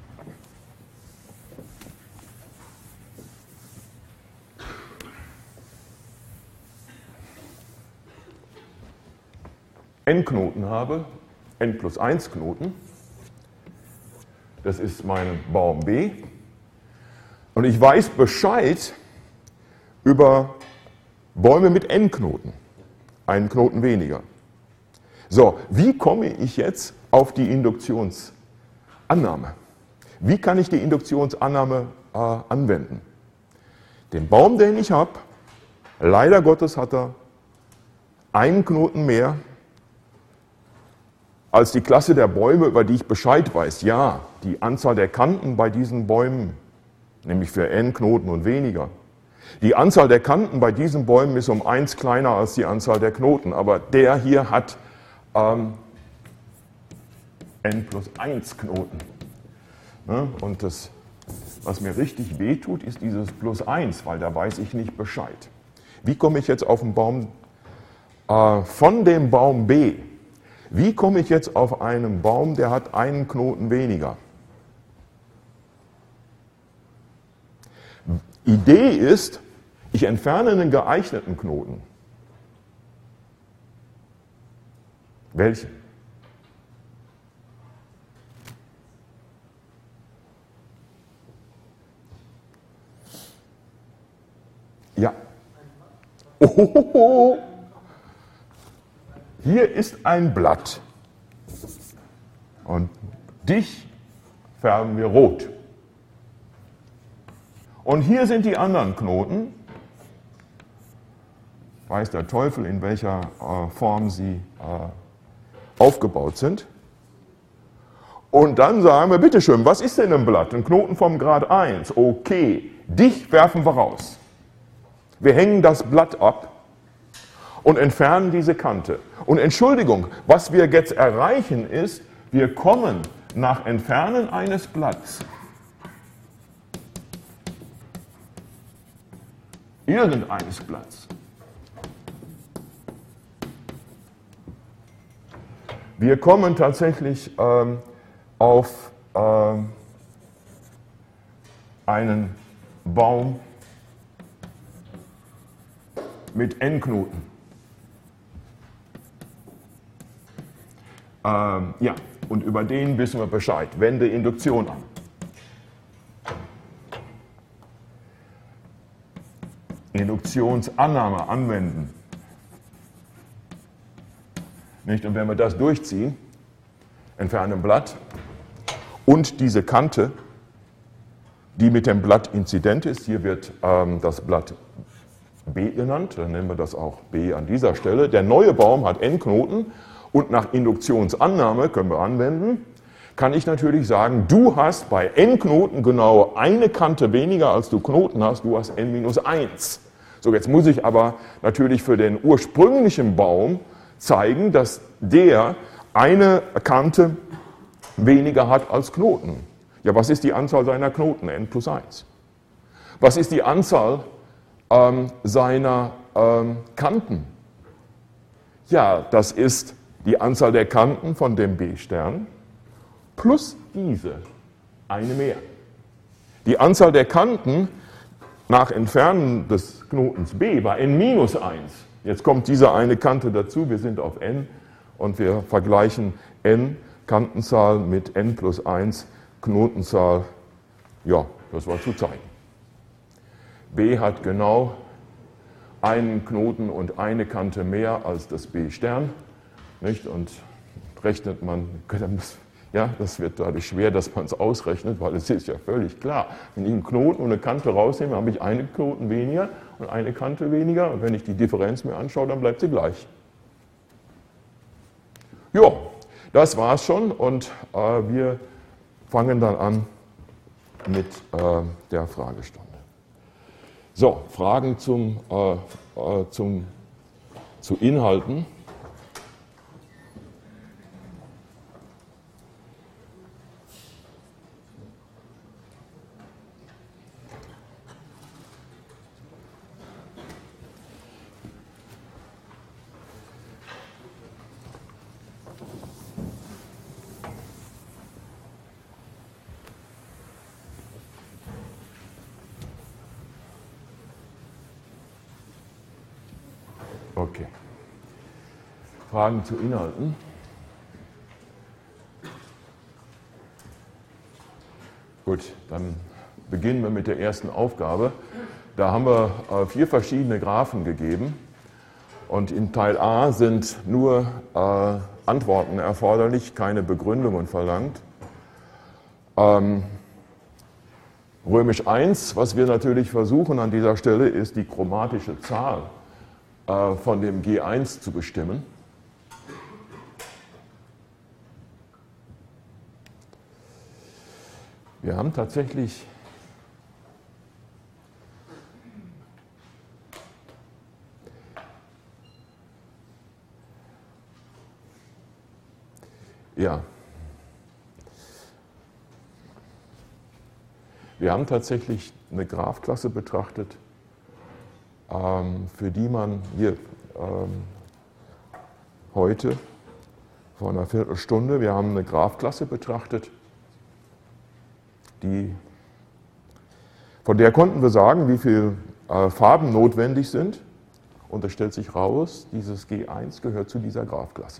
n Knoten habe, n plus eins Knoten. Das ist mein Baum B. Und ich weiß Bescheid über Bäume mit n Knoten. Einen Knoten weniger. So, wie komme ich jetzt auf die Induktionsannahme? Wie kann ich die Induktionsannahme äh, anwenden? Den Baum, den ich habe, leider Gottes hat er einen Knoten mehr als die Klasse der Bäume, über die ich Bescheid weiß. Ja, die Anzahl der Kanten bei diesen Bäumen, nämlich für n Knoten und weniger. Die Anzahl der Kanten bei diesen Bäumen ist um eins kleiner als die Anzahl der Knoten, aber der hier hat ähm, n plus eins Knoten. Ne? Und das, was mir richtig wehtut, ist dieses plus eins, weil da weiß ich nicht Bescheid. Wie komme ich jetzt auf den Baum äh, von dem Baum B? Wie komme ich jetzt auf einen Baum, der hat einen Knoten weniger? Idee ist, ich entferne einen geeigneten Knoten. Welchen? Ja. Ohohoho. Hier ist ein Blatt und dich färben wir rot. Und hier sind die anderen Knoten. Weiß der Teufel, in welcher äh, Form sie äh, aufgebaut sind. Und dann sagen wir, bitteschön, was ist denn ein Blatt? Ein Knoten vom Grad eins. Okay, dich werfen wir raus. Wir hängen das Blatt ab und entfernen diese Kante. Und Entschuldigung, was wir jetzt erreichen ist, wir kommen nach Entfernen eines Blatts irgendeines Blatts. Wir kommen tatsächlich ähm, auf ähm, einen Baum mit n Knoten. Ähm, ja, und über den wissen wir Bescheid. Wende Induktion an. Induktionsannahme anwenden. Nicht? Und wenn wir das durchziehen, entfernen Blatt und diese Kante, die mit dem Blatt inzident ist, hier wird ähm, das Blatt B genannt, dann nennen wir das auch B an dieser Stelle. Der neue Baum hat n Knoten und nach Induktionsannahme, können wir anwenden, kann ich natürlich sagen, du hast bei n Knoten genau eine Kante weniger, als du Knoten hast, du hast n minus eins. So, jetzt muss ich aber natürlich für den ursprünglichen Baum zeigen, dass der eine Kante weniger hat als Knoten. Ja, was ist die Anzahl seiner Knoten? n plus eins. Was ist die Anzahl ähm, seiner ähm, Kanten? Ja, das ist die Anzahl der Kanten von dem B-Stern plus diese, eine mehr. Die Anzahl der Kanten nach Entfernen des Knotens B war n minus eins. Jetzt kommt diese eine Kante dazu, wir sind auf n und wir vergleichen n, Kantenzahl mit n plus eins, Knotenzahl, ja, das war zu zeigen. B hat genau einen Knoten und eine Kante mehr als das B-Stern. Nicht? Und rechnet man, ja, das wird dadurch schwer, dass man es ausrechnet, weil es ist ja völlig klar. Wenn ich einen Knoten und eine Kante rausnehme, habe ich einen Knoten weniger und eine Kante weniger. Und wenn ich die Differenz mir anschaue, dann bleibt sie gleich. Ja, das war's schon und äh, wir fangen dann an mit äh, der Fragestunde. So, Fragen zum, äh, äh, zum, zu Inhalten. Okay. Fragen zu Inhalten? Gut, dann beginnen wir mit der ersten Aufgabe. Da haben wir äh, vier verschiedene Graphen gegeben und in Teil A sind nur äh, Antworten erforderlich, keine Begründungen verlangt. Ähm, Römisch eins, was wir natürlich versuchen an dieser Stelle, ist die chromatische Zahl von dem G eins zu bestimmen. Wir haben tatsächlich ja wir haben tatsächlich eine Graphklasse betrachtet, für die man hier ähm, heute vor einer Viertelstunde, wir haben eine Graphklasse betrachtet, die, von der konnten wir sagen, wie viele äh, Farben notwendig sind. Und es stellt sich raus, dieses G eins gehört zu dieser Graphklasse.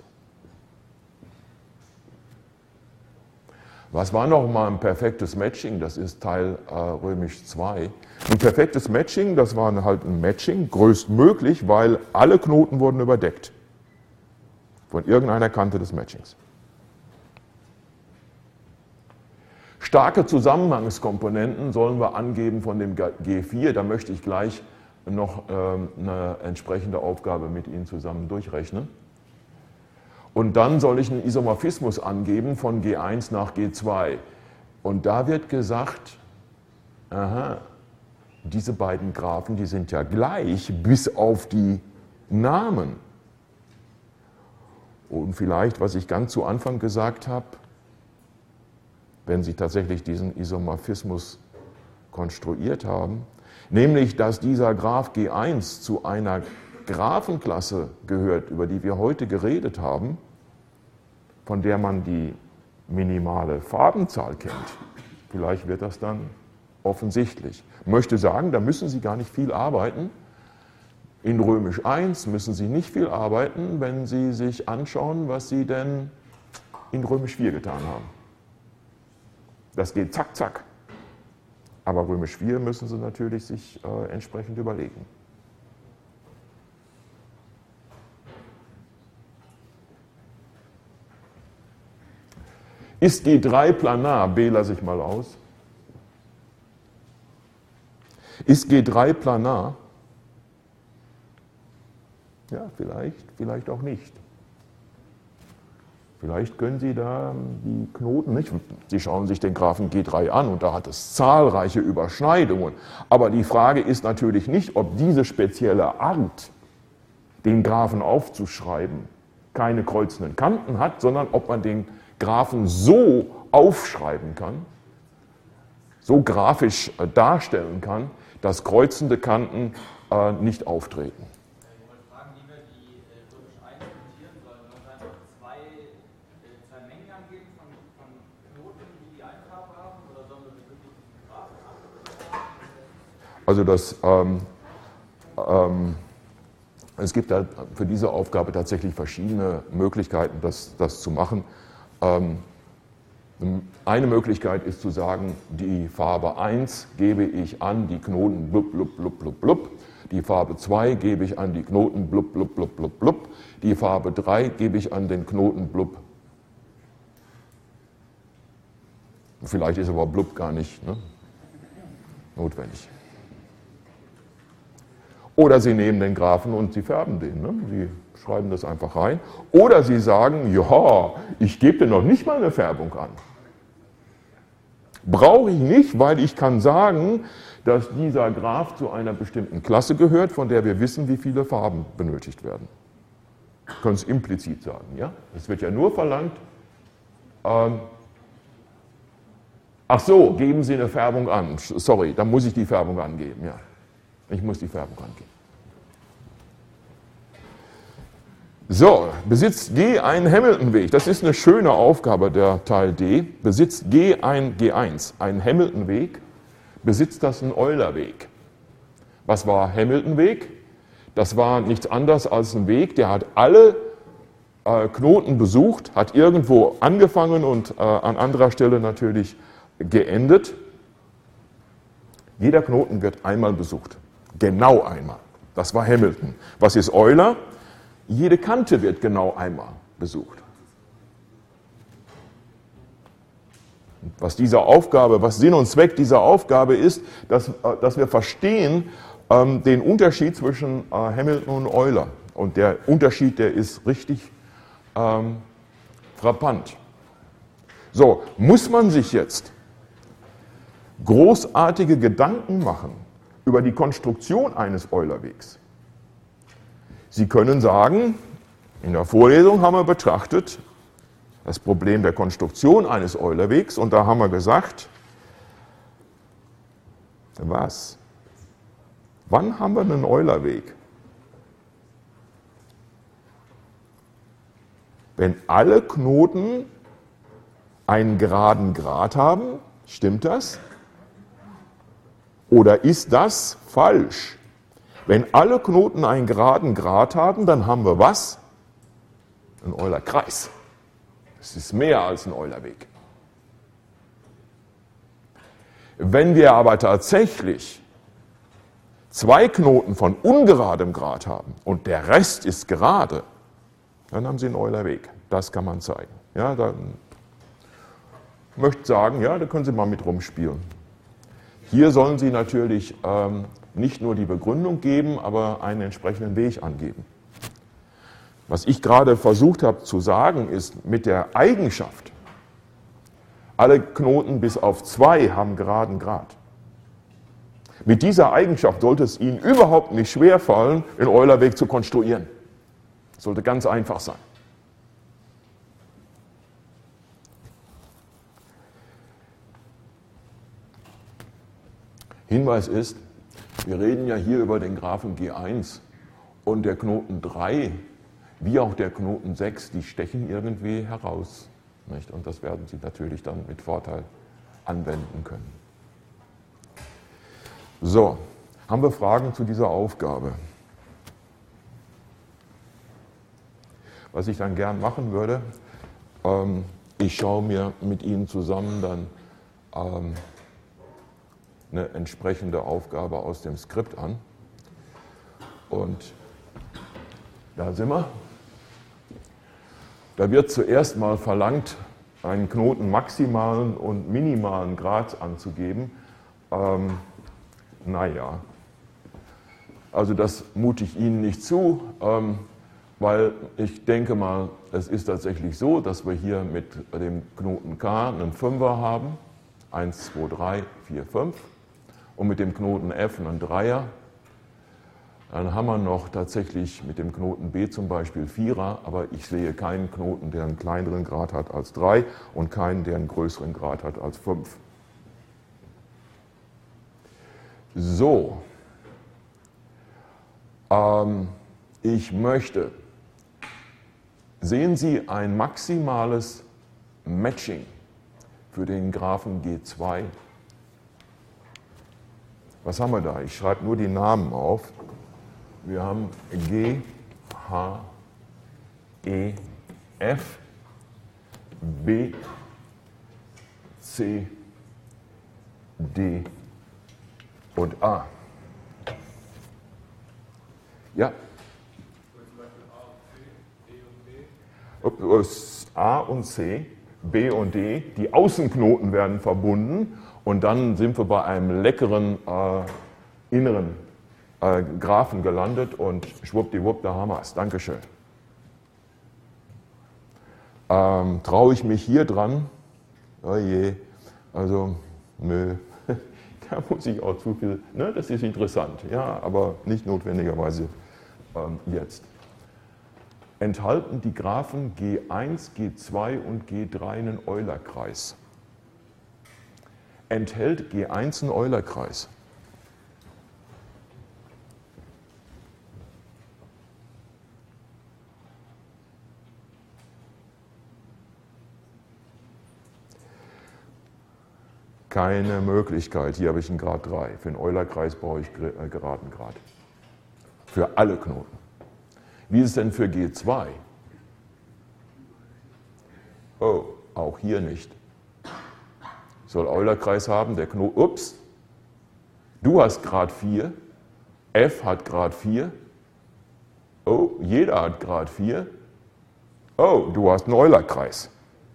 Was war noch mal ein perfektes Matching? Das ist Teil äh, Römisch zwei. Ein perfektes Matching, das war halt ein Matching, größtmöglich, weil alle Knoten wurden überdeckt von irgendeiner Kante des Matchings. Starke Zusammenhangskomponenten sollen wir angeben von dem G vier. Da möchte ich gleich noch ähm, eine entsprechende Aufgabe mit Ihnen zusammen durchrechnen. Und dann soll ich einen Isomorphismus angeben von G eins nach G zwei. Und da wird gesagt, aha, diese beiden Graphen, die sind ja gleich, bis auf die Namen. Und vielleicht, was ich ganz zu Anfang gesagt habe, wenn Sie tatsächlich diesen Isomorphismus konstruiert haben, nämlich, dass dieser Graph G eins zu einer Graphenklasse gehört, über die wir heute geredet haben, von der man die minimale Farbenzahl kennt. Vielleicht wird das dann offensichtlich. Ich möchte sagen, da müssen Sie gar nicht viel arbeiten. In Römisch eins müssen Sie nicht viel arbeiten, wenn Sie sich anschauen, was Sie denn in Römisch vier getan haben. Das geht zack, zack. Aber Römisch vier müssen Sie natürlich sich äh, entsprechend überlegen. Ist G drei planar? B lasse ich mal aus. Ist G drei planar? Ja, vielleicht, vielleicht auch nicht. Vielleicht können Sie da die Knoten nicht. Sie schauen sich den Graphen G drei an und da hat es zahlreiche Überschneidungen. Aber die Frage ist natürlich nicht, ob diese spezielle Art, den Graphen aufzuschreiben, keine kreuzenden Kanten hat, sondern ob man den Graphen so aufschreiben kann, so grafisch äh, darstellen kann, dass kreuzende Kanten äh, nicht auftreten. Ich wollte fragen, wie wir die Römisch eins notieren sollen. Sollen wir einfach zwei, äh, zwei Mengen angeben von, von Knoten, die die eine Farbe haben, oder sollen wir wirklich diesen Graphen angeben? Also das, ähm, ähm, es gibt da für diese Aufgabe tatsächlich verschiedene Möglichkeiten, das, das zu machen. Ähm, eine Möglichkeit ist zu sagen, die Farbe eins gebe ich an, die Knoten blub, blub, blub, blub, blub. Die Farbe zwei gebe ich an die Knoten blub, blub, blub, blub, blub. Die Farbe drei gebe ich an den Knoten blub. Vielleicht ist aber blub gar nicht, ne, notwendig. Oder Sie nehmen den Graphen und Sie färben den. Ne? Sie schreiben das einfach rein. Oder Sie sagen, ja, ich gebe dir noch nicht mal eine Färbung an. Brauche ich nicht, weil ich kann sagen, dass dieser Graph zu einer bestimmten Klasse gehört, von der wir wissen, wie viele Farben benötigt werden. Wir können es implizit sagen. Ja? Es wird ja nur verlangt, ähm, ach so, geben Sie eine Färbung an. Sorry, dann muss ich die Färbung angeben. Ja. Ich muss die Färbung angeben. So, besitzt G einen Hamilton-Weg. Das ist eine schöne Aufgabe, der Teil D. Besitzt G ein G eins, einen Hamilton-Weg, besitzt das einen Euler-Weg. Was war Hamilton-Weg? Das war nichts anderes als ein Weg, der hat alle äh, Knoten besucht, hat irgendwo angefangen und äh, an anderer Stelle natürlich geendet. Jeder Knoten wird einmal besucht. Genau einmal. Das war Hamilton. Was ist Euler? Jede Kante wird genau einmal besucht. Was diese Aufgabe, was Sinn und Zweck dieser Aufgabe ist, dass, dass wir verstehen ähm, den Unterschied zwischen äh, Hamilton und Euler. Und der Unterschied, der ist richtig ähm, frappant. So, muss man sich jetzt großartige Gedanken machen über die Konstruktion eines Eulerwegs? Sie können sagen, in der Vorlesung haben wir betrachtet das Problem der Konstruktion eines Eulerwegs und da haben wir gesagt, was? Wann haben wir einen Eulerweg? Wenn alle Knoten einen geraden Grat haben, stimmt das? Oder ist das falsch? Wenn alle Knoten einen geraden Grat haben, dann haben wir was? Ein Eulerkreis. Das ist mehr als ein Eulerweg. Wenn wir aber tatsächlich zwei Knoten von ungeradem Grat haben und der Rest ist gerade, dann haben Sie einen Eulerweg. Das kann man zeigen. Ja, dann möchte ich sagen, ja, da können Sie mal mit rumspielen. Hier sollen Sie natürlich ähm, nicht nur die Begründung geben, aber einen entsprechenden Weg angeben. Was ich gerade versucht habe zu sagen, ist, mit der Eigenschaft, alle Knoten bis auf zwei haben geraden Grat. Mit dieser Eigenschaft sollte es Ihnen überhaupt nicht schwerfallen, einen Eulerweg zu konstruieren. Das sollte ganz einfach sein. Hinweis ist, wir reden ja hier über den Graphen G eins und der Knoten drei, wie auch der Knoten sechs, die stechen irgendwie heraus. Nicht? Und das werden Sie natürlich dann mit Vorteil anwenden können. So, haben wir Fragen zu dieser Aufgabe? Was ich dann gern machen würde, ähm, ich schaue mir mit Ihnen zusammen dann ähm, eine entsprechende Aufgabe aus dem Skript an. Und da sind wir. Da wird zuerst mal verlangt, einen Knoten maximalen und minimalen Grad anzugeben. Ähm, naja, also das mute ich Ihnen nicht zu, ähm, weil ich denke mal, es ist tatsächlich so, dass wir hier mit dem Knoten K einen Fünfer haben, eins, zwei, drei, vier, fünf, und mit dem Knoten F einen Dreier. Dann haben wir noch tatsächlich mit dem Knoten B zum Beispiel Vierer, aber ich sehe keinen Knoten, der einen kleineren Grad hat als drei und keinen, der einen größeren Grad hat als fünf. So, ähm, ich möchte, sehen Sie ein maximales Matching für den Graphen G zwei. Was haben wir da? Ich schreibe nur die Namen auf. Wir haben G, H, E, F, B, C, D und A. Ja. Zum Beispiel A und C, D und B. A und C, B und D, die Außenknoten werden verbunden und dann sind wir bei einem leckeren äh, inneren äh, Graphen gelandet und schwuppdiwupp, da haben wir es. Dankeschön. Ähm, traue ich mich hier dran? Oh je, also nö, da muss ich auch zu viel, ne, das ist interessant, ja, aber nicht notwendigerweise ähm, jetzt. Enthalten die Graphen G eins, G zwei und G drei einen Eulerkreis? Enthält G eins einen Eulerkreis? Keine Möglichkeit. Hier habe ich einen Grad drei. Für einen Eulerkreis brauche ich geraden Grad. Für alle Knoten. Wie ist es denn für G zwei? Oh, auch hier nicht. Ich soll Eulerkreis haben, der Knoten. Ups, du hast Grad vier, F hat Grad vier. Oh, jeder hat Grad vier. Oh, du hast einen Eulerkreis.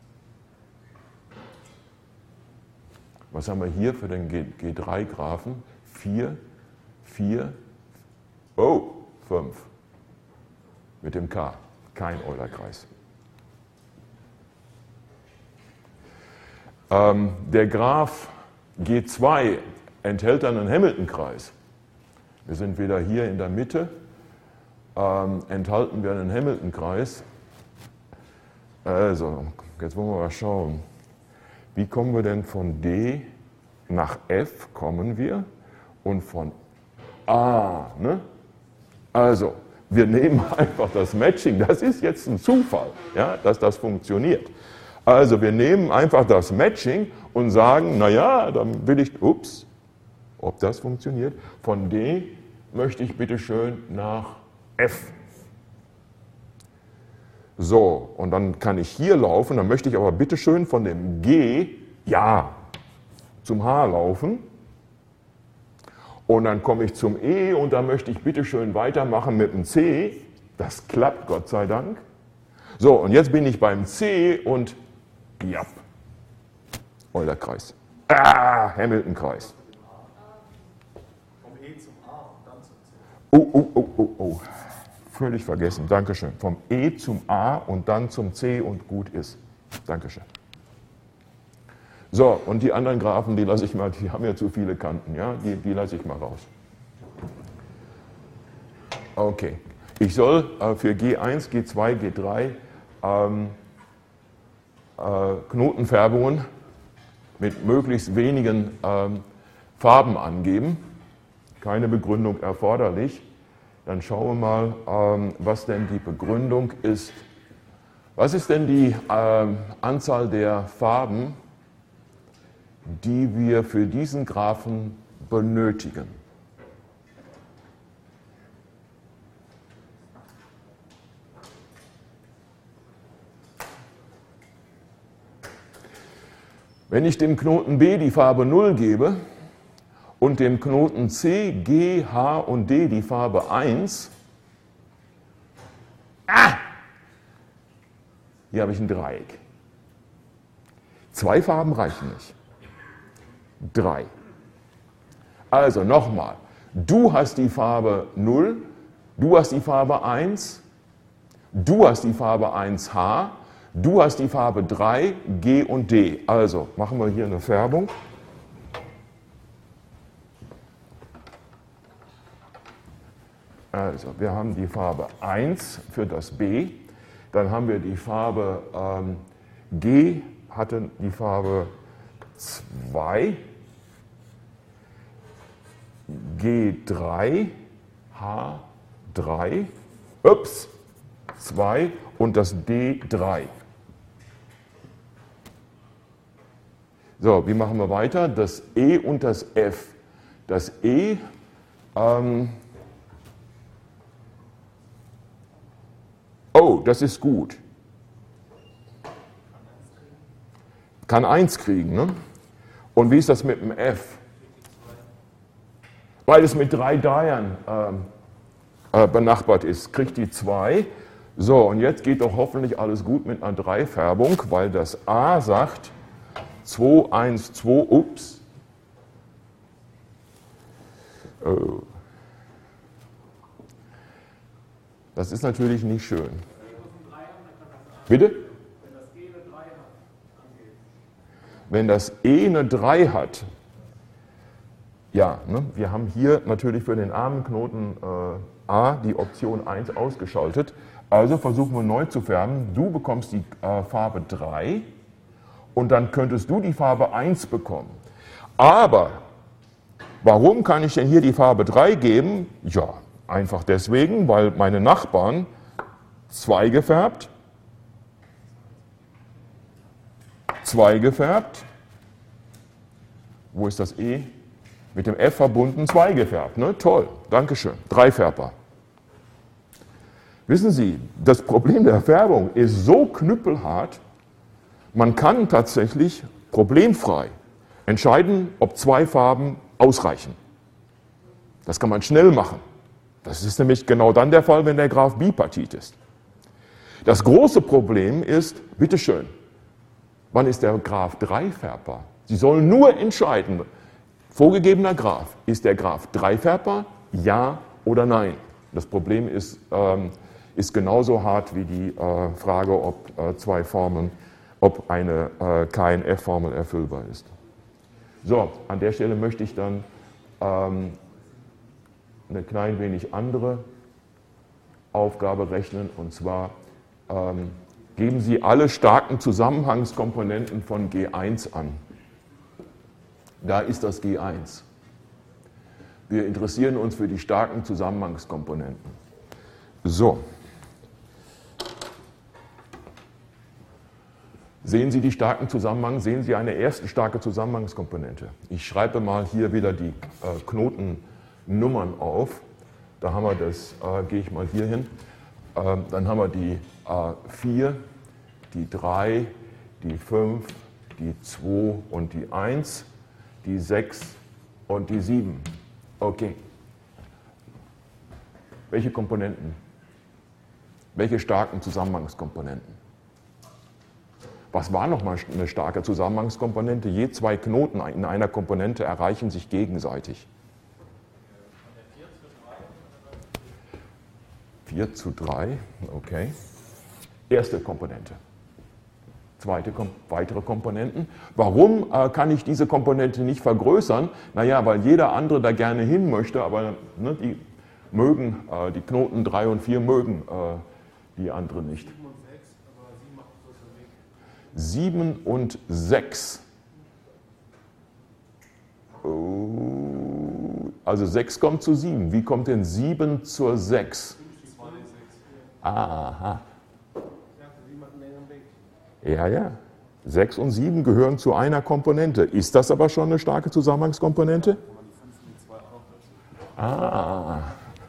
Was haben wir hier für den G drei Graphen? vier, vier, oh, fünf. Mit dem K, kein Eulerkreis. Ähm, der Graph G zwei enthält dann einen Hamilton-Kreis. Wir sind wieder hier in der Mitte, ähm, enthalten wir einen Hamilton-Kreis. Also, jetzt wollen wir mal schauen. Wie kommen wir denn von D nach F, kommen wir, und von A, ne? Also, wir nehmen einfach das Matching, das ist jetzt ein Zufall, ja, dass das funktioniert. Also wir nehmen einfach das Matching und sagen, naja, dann will ich, ups, ob das funktioniert, von D möchte ich bitte schön nach F. So, und dann kann ich hier laufen, dann möchte ich aber bitte schön von dem G, ja, zum H laufen. Und dann komme ich zum E und dann möchte ich bitte schön weitermachen mit dem C. Das klappt, Gott sei Dank. So, und jetzt bin ich beim C und ja, Eulerkreis. Ah, Hamilton-Kreis. Vom E zum A und dann zum C. Oh, oh, oh, oh, oh. Völlig vergessen. Dankeschön. Vom E zum A und dann zum C und gut ist. Dankeschön. So, und die anderen Graphen, die lasse ich mal, die haben ja zu viele Kanten, ja, die, die lasse ich mal raus. Okay, ich soll äh, für G eins, G zwei, G drei ähm, äh, Knotenfärbungen mit möglichst wenigen ähm, Farben angeben. Keine Begründung erforderlich. Dann schauen wir mal, ähm, was denn die Begründung ist. Was ist denn die ähm, Anzahl der Farben, die wir für diesen Graphen benötigen? Wenn ich dem Knoten B die Farbe null gebe und dem Knoten C, G, H und D die Farbe eins, ah, hier habe ich ein Dreieck. Zwei Farben reichen nicht. Drei. Also nochmal, du hast die Farbe null, du hast die Farbe eins, du hast die Farbe eins H, du hast die Farbe drei, G und D. Also machen wir hier eine Färbung. Also wir haben die Farbe eins für das B, dann haben wir die Farbe ähm, G, hatte die Farbe zwei, G drei, H drei, ups, zwei und das D drei. So, wie machen wir weiter? Das E und das F. Das E, ähm, oh, das ist gut. Kann eins kriegen, ne? Und wie ist das mit dem F? Weil es mit drei Dreiern ähm, äh, benachbart ist, kriegt die zwei. So, und jetzt geht doch hoffentlich alles gut mit einer drei Färbung, weil das A sagt zwei, eins, zwei, ups. Oh. Das ist natürlich nicht schön. Bitte? Wenn das E eine drei hat, ja, ne, wir haben hier natürlich für den armen Knoten äh, A die Option eins ausgeschaltet. Also versuchen wir neu zu färben. Du bekommst die äh, Farbe drei und dann könntest du die Farbe eins bekommen. Aber warum kann ich denn hier die Farbe drei geben? Ja, einfach deswegen, weil meine Nachbarn zwei gefärbt, zwei gefärbt, wo ist das E? Mit dem F verbunden, zwei gefärbt, ne? Toll, Dankeschön, dreifärbbar. Wissen Sie, das Problem der Färbung ist so knüppelhart, man kann tatsächlich problemfrei entscheiden, ob zwei Farben ausreichen. Das kann man schnell machen. Das ist nämlich genau dann der Fall, wenn der Graph bipartit ist. Das große Problem ist, bitteschön, wann ist der Graph dreifärbbar? Sie sollen nur entscheiden, vorgegebener Graph, ist der Graph dreifärbbar, ja oder nein? Das Problem ist, ähm, ist genauso hart wie die äh, Frage, ob äh, zwei Formeln, ob eine äh, K N F-Formel erfüllbar ist. So, an der Stelle möchte ich dann ähm, eine klein wenig andere Aufgabe rechnen, und zwar ähm, geben Sie alle starken Zusammenhangskomponenten von G eins an. Da ist das G eins. Wir interessieren uns für die starken Zusammenhangskomponenten. So. Sehen Sie die starken Zusammenhang? Sehen Sie eine erste starke Zusammenhangskomponente? Ich schreibe mal hier wieder die äh, Knotennummern auf. Da haben wir das, äh, gehe ich mal hier hin. Äh, dann haben wir die äh, vier, die drei, die fünf, die zwei und die eins, die sechs und die sieben. Okay. Welche Komponenten? Welche starken Zusammenhangskomponenten? Was war nochmal eine starke Zusammenhangskomponente? Je zwei Knoten in einer Komponente erreichen sich gegenseitig. vier zu drei, okay. Erste Komponente. Zweite, weitere Komponenten. Warum äh, kann ich diese Komponente nicht vergrößern? Naja, weil jeder andere da gerne hin möchte, aber ne, die mögen, äh, die Knoten drei und vier mögen äh, die andere nicht. sieben und sechs. Oh, also sechs kommt zu sieben. Wie kommt denn sieben zur sechs? Aha. Ja, ja. sechs und sieben gehören zu einer Komponente. Ist das aber schon eine starke Zusammenhangskomponente? Ah.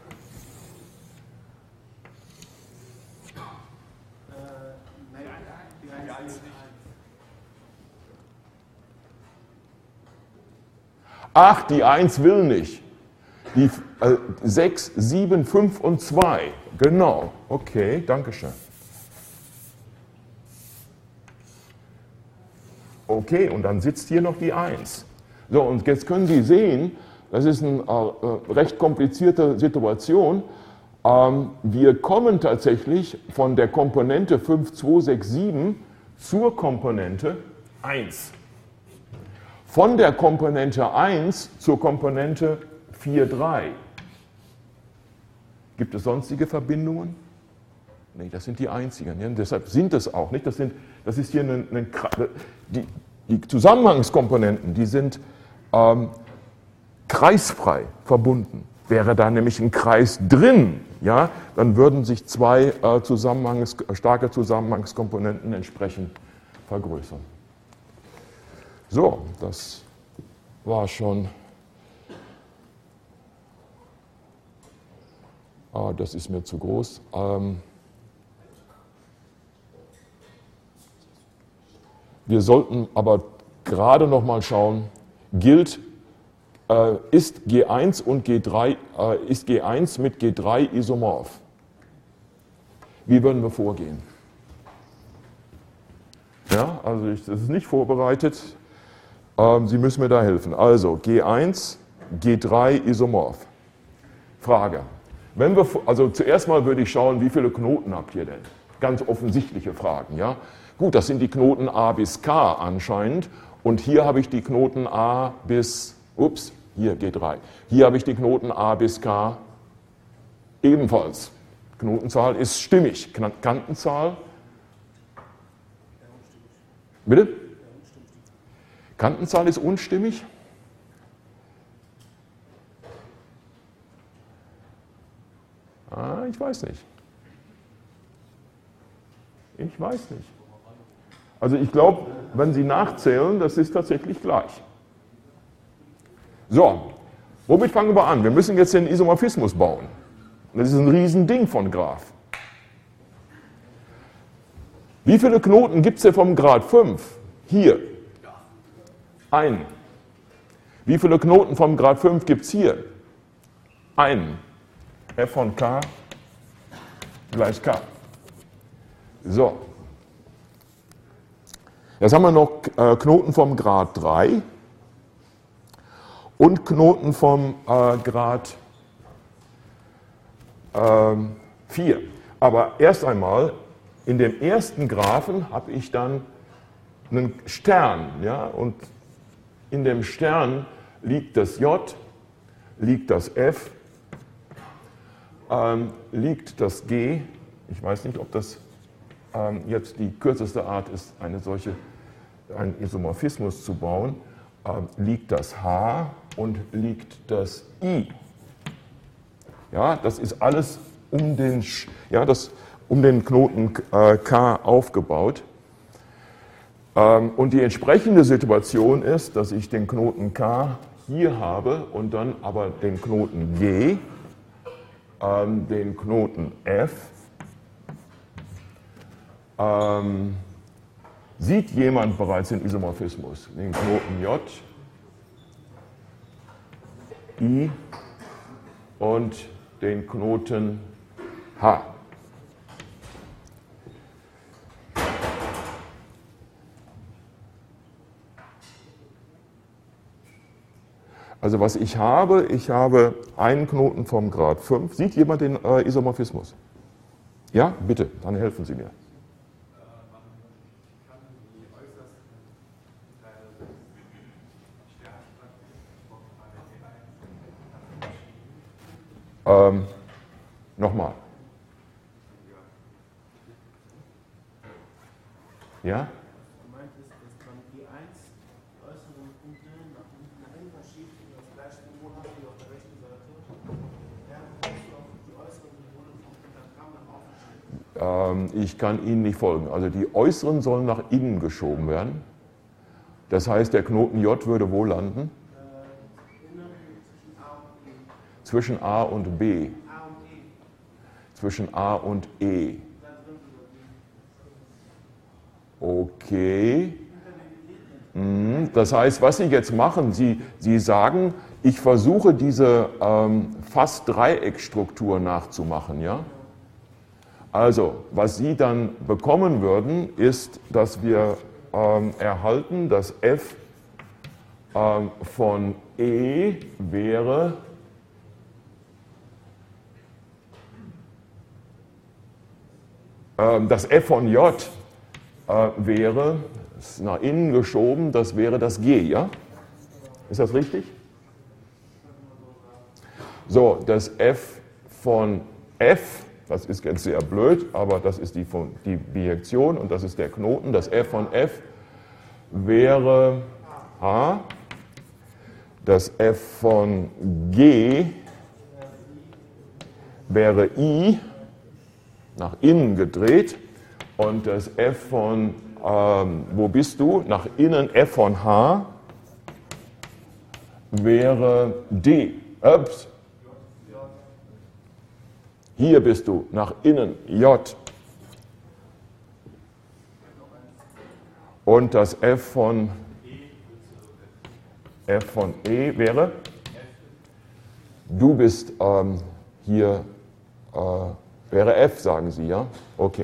Ach, die eins will nicht. Die äh, sechs, sieben, fünf und zwei. Genau. Okay, danke schön. Okay, und dann sitzt hier noch die eins. So, und jetzt können Sie sehen, das ist eine äh, recht komplizierte Situation. Ähm, wir kommen tatsächlich von der Komponente fünf, zwei, sechs, sieben zur Komponente eins. Von der Komponente eins zur Komponente vier, drei. Gibt es sonstige Verbindungen? Nee, das sind die einzigen. Ja? Deshalb sind es auch nicht. Das, sind, das ist hier eine, eine die, die Zusammenhangskomponenten, die sind ähm, kreisfrei verbunden. Wäre da nämlich ein Kreis drin, ja, dann würden sich zwei äh, Zusammenhangs, starke Zusammenhangskomponenten entsprechend vergrößern. So, das war schon. Ah, das ist mir zu groß. Ähm, wir sollten aber gerade noch mal schauen, gilt äh, ist G eins und G drei, äh, ist G eins mit G drei isomorph? Wie würden wir vorgehen? Ja, also ich, das ist nicht vorbereitet. Ähm, Sie müssen mir da helfen. Also G eins, G drei isomorph. Frage. Wenn wir, also zuerst mal würde ich schauen, wie viele Knoten habt ihr denn? Ganz offensichtliche Fragen, ja. Gut, das sind die Knoten A bis K anscheinend. Und hier habe ich die Knoten A bis, ups, hier G drei. Hier habe ich die Knoten A bis K ebenfalls. Knotenzahl ist stimmig. Kantenzahl? Bitte? Kantenzahl ist unstimmig? Ah, ich weiß nicht. Ich weiß nicht. Also ich glaube, wenn Sie nachzählen, das ist tatsächlich gleich. So, womit fangen wir an? Wir müssen jetzt den Isomorphismus bauen. Das ist ein Riesending von Graph. Wie viele Knoten gibt es denn vom Grad fünf? Hier. Einen. Wie viele Knoten vom Grad fünf gibt es hier? Einen. F von K gleich K. So. Jetzt haben wir noch äh, Knoten vom Grad drei und Knoten vom äh, Grad äh, vier. Aber erst einmal, in dem ersten Graphen habe ich dann einen Stern. Ja? Und in dem Stern liegt das J, liegt das F, ähm, liegt das G. Ich weiß nicht, ob das ähm, jetzt die kürzeste Art ist, eine solche, einen Isomorphismus zu bauen. Ähm, liegt das H und liegt das I. Ja, das ist alles um den, ja, das, um den Knoten äh, K aufgebaut. Ähm, und die entsprechende Situation ist, dass ich den Knoten K hier habe und dann aber den Knoten G, ähm, den Knoten F. Ähm, sieht jemand bereits den Isomorphismus? Den Knoten J, I und den Knoten H. Also was ich habe, ich habe einen Knoten vom Grad fünf. Sieht jemand den äh, Isomorphismus? Ja, bitte, dann helfen Sie mir. Ähm, Nochmal. Ja? Du meintest, dass beim G eins die äußeren Punkte nach unten nach innen verschiebt und das gleiche Symbol hast wie auf der rechten Seite. Ja, kannst du auch die äußeren Symbole vom Pentagramm nach außen schieben? Ähm, ich kann Ihnen nicht folgen. Also die äußeren sollen nach innen geschoben werden. Das heißt, der Knoten J würde wo landen? Äh, innen Zwischen zwischen A und E. A und B. A und E. Zwischen A und E. Da drin über die. Okay. Das heißt, was Sie jetzt machen, Sie, Sie sagen, ich versuche diese ähm, fast Dreieckstruktur nachzumachen. Ja? Also, was Sie dann bekommen würden, ist, dass wir ähm, erhalten, dass f ähm, von E wäre ähm, das f von J äh, wäre, ist nach innen geschoben, das wäre das G, ja? Ist das richtig? So, das f von F, das ist jetzt sehr blöd, aber das ist die, die Bijektion und das ist der Knoten, das f von F wäre H, das f von G wäre I, nach innen gedreht, und das f von, ähm, wo bist du? Nach innen f von H wäre D. Ups. Hier bist du, nach innen J. Und das f von, f von E wäre du bist ähm, hier, äh, wäre F, sagen Sie, ja? Okay.